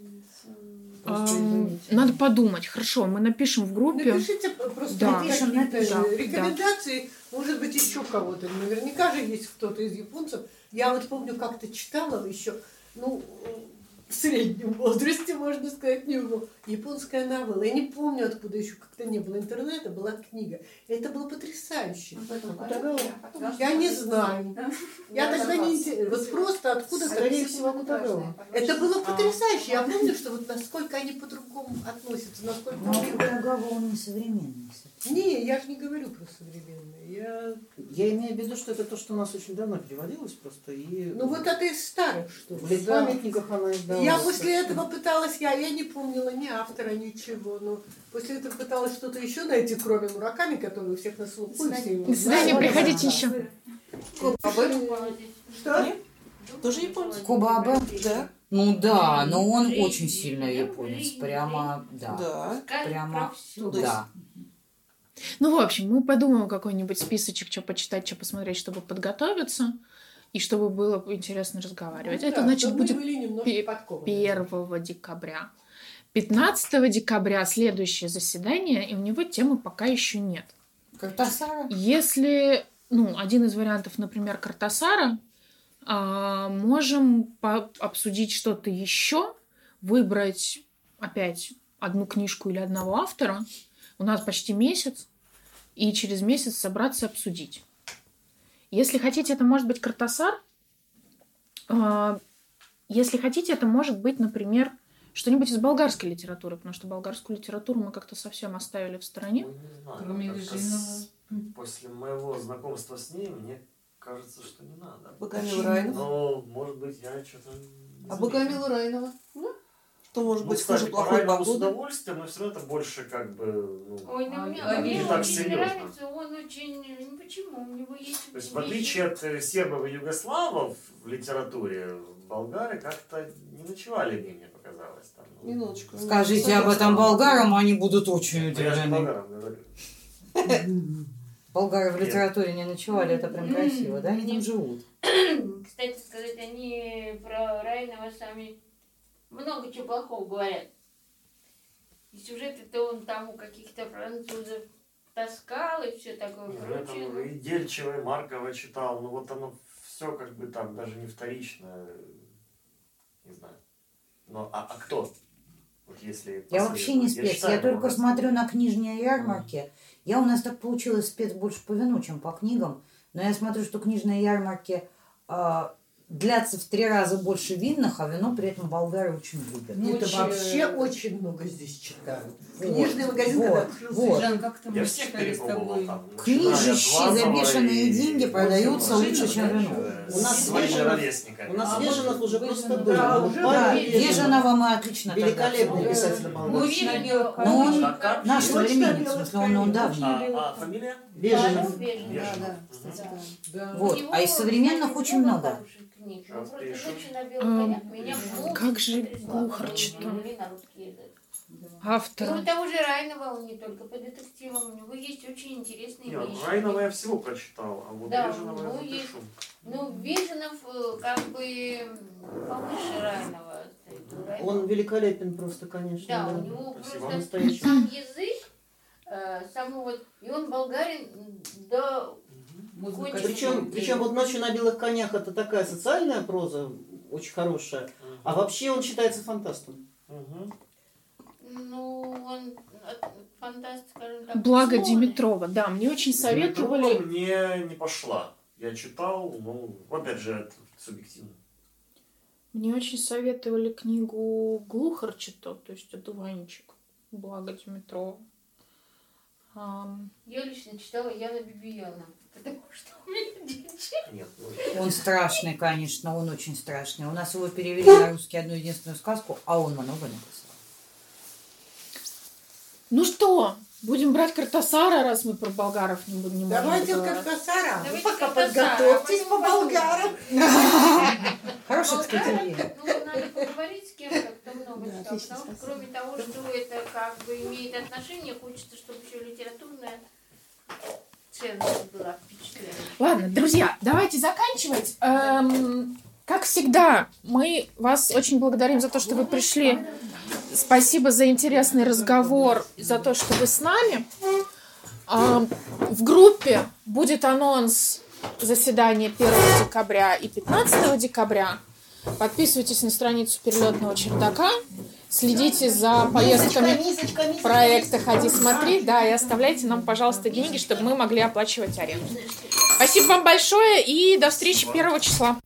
Ам, Надо подумать. Хорошо, мы напишем в группе. Напишите просто Да. какие-то Напишем, напишем. рекомендации, может быть, еще кого-то. Наверняка же есть кто-то из японцев. Я вот помню, как-то читала еще, ну, в среднем возрасте, можно сказать, не было. Японская новелла. Я не помню, откуда еще, как-то не было интернета, была книга. И это было потрясающе. Я не знаю. Я тогда не интересна. Вот просто откуда-то. Скорее всего, Акутагава. Это было потрясающе. Я помню, что вот насколько они по-другому относятся, насколько... Но Акутагава, он не современный. Не, я же не говорю про современные. Я... Я имею в виду, что это то, что у нас очень давно переводилось просто. И Ну вот это из старых, что в ли. Да. памятниках она издавалась. Я после этого пыталась, я, я не помнила ни автора, ничего. Но после этого пыталась что-то еще найти, кроме Мураками, который у всех на слуху. и все его До свидания, знают. приходите еще. Что? Тоже японец? Кубаба? Да. Ну да, но он очень сильно японец. Прямо, да. Да. Прямо, Ну, да. Ну, в общем, мы подумаем какой-нибудь списочек, что почитать, что посмотреть, чтобы подготовиться, и чтобы было интересно разговаривать. Ну Это да, значит чтобы мы будет были немножко пе- подкованы. первого декабря. пятнадцатого декабря следующее заседание, и у него темы пока еще нет. Картасара? Если, ну, один из вариантов, например, Картасара, а, можем по- обсудить что-то еще, выбрать опять одну книжку или одного автора. У нас почти месяц, и через месяц собраться и обсудить. Если хотите, это может быть Картасар. А, Если хотите, это может быть, например, что-нибудь из болгарской литературы, потому что болгарскую литературу мы как-то совсем оставили в стороне. Ой, не знаю, Кроме как-то Лежинова. с- После моего знакомства с ней, мне кажется, что не надо. Богомил Райнов. Но, может быть, я что-то... А Богомила Райнова? Ну, что может Ну, быть кстати, хуже по плохой Райнову с погоды? удовольствием, но все равно это больше как бы... Ну, Ой, ну, мне, а мне не так очень серьезно. нравится, он очень... Ну, почему? У него есть... То есть, в вещи. отличие от э, сербов и югославов в литературе, болгары как-то не ночевали в ней, мне показалось. Там, ну, Минуточку. Скажите об этом болгарам, они будут очень я же удивлены. болгарам говорю. Болгары в литературе не ночевали, это прям красиво, да? Они там живут. Кстати сказать, они про Райнова сами много чего плохого говорят. И сюжеты-то он там у каких-то французов таскал и все такое Не, ну, я прочее. там и Дельчева, и Маркова читал, но вот оно все как бы там даже не вторично, не знаю. Но а, а кто? Вот если Я вообще не спец, я, читаю, только но- смотрю на книжные ярмарки. Я у нас так получилось спец больше по вину, чем по книгам. Но я смотрю, что книжные ярмарки а, длятся в три раза больше винных, а вино при этом болгары очень любят. Ну, это Очень- вообще очень много здесь читают. Вот, Книжный магазин, вот, когда открылся. вот. Жан, как там Я мы всех читали с перепробовал тобой? там. начиная от Книжищи за Лазова бешеные и деньги продаются Гусева, лучше, чем опять вино. же, У нас с своими Веженов- ровесниками. У нас А Веженов вот уже Веженов, просто был. да, Вот уже Павел был. Веженов. Веженова мы отлично тогда Великолепный знаем. писатель молодой. Очень на белых Но он конях. Как? наш Точно современник, в белых смысле, он, он коней. давний. А, а фамилия? Веженов. Веженов. Да, да, Веженов. кстати, Мгм. да. Да. Вот. У него, А из современных кстати, очень много много. хороших книг. Сейчас Ну, просто пишу. «Дочь на белых Ам, конях» меня полностью как же потрясла, глухо когда читал. перевели на русский язык. Автор. Кроме того же Райнова, он не только по детективам, у него есть очень интересные Нет, вещи. Райнова я всего прочитал, а вот Да, Веженова я ну, есть. запишу. Ну, Веженов э, как бы м, повыше Райнова. стоит. Райнов- Он великолепен просто, конечно. Да, да. у него Спасибо. просто Настоящий. сам язык, э, сам вот, и он болгарин, да, Музыка. Очень Причем, много. причем вот «Ночью на белых конях» это такая социальная проза, очень хорошая, а вообще он считается фантастом. Мгм. ну, он э, фантаст, скажем так. Благо условный. Димитрова, да, мне очень Димитрова советовали. мне не пошла. Я читал, ну, опять же, это субъективно. Мне очень советовали книгу Глухарчето, то есть «Одуванчик». Благо Димитрова. Ам, Я лично читала Яна Бибияна, потому что у меня дети. Нет, ну, Он страшный, конечно, он очень страшный. У нас его перевели на русский одну единственную сказку, а он много написал. Ну что, будем брать Картасара, раз мы про болгаров не будем не можем Давайте разговаривать. Картасара. Вы Давайте пока Картасара, подготовьтесь а по потом болгарам. Хороший, кстати, Болгары, время. ну, надо поговорить с кем-то, кто много Да, читал, отлично, потому что спасибо. кроме того, что это как бы имеет отношение, хочется, чтобы еще литературная ценность была впечатляющая. Ладно, друзья, давайте заканчивать. Эм, как всегда, мы вас очень благодарим за то, что вы пришли. Спасибо за интересный разговор, за то, что вы с нами. Эм, в группе будет анонс заседания первого декабря и пятнадцатого декабря. Подписывайтесь на страницу перелетного чердака. Следите за поездками проекта «Ходи, смотри». Да, и оставляйте нам, пожалуйста, деньги, чтобы мы могли оплачивать аренду. Спасибо вам большое и до встречи первого числа.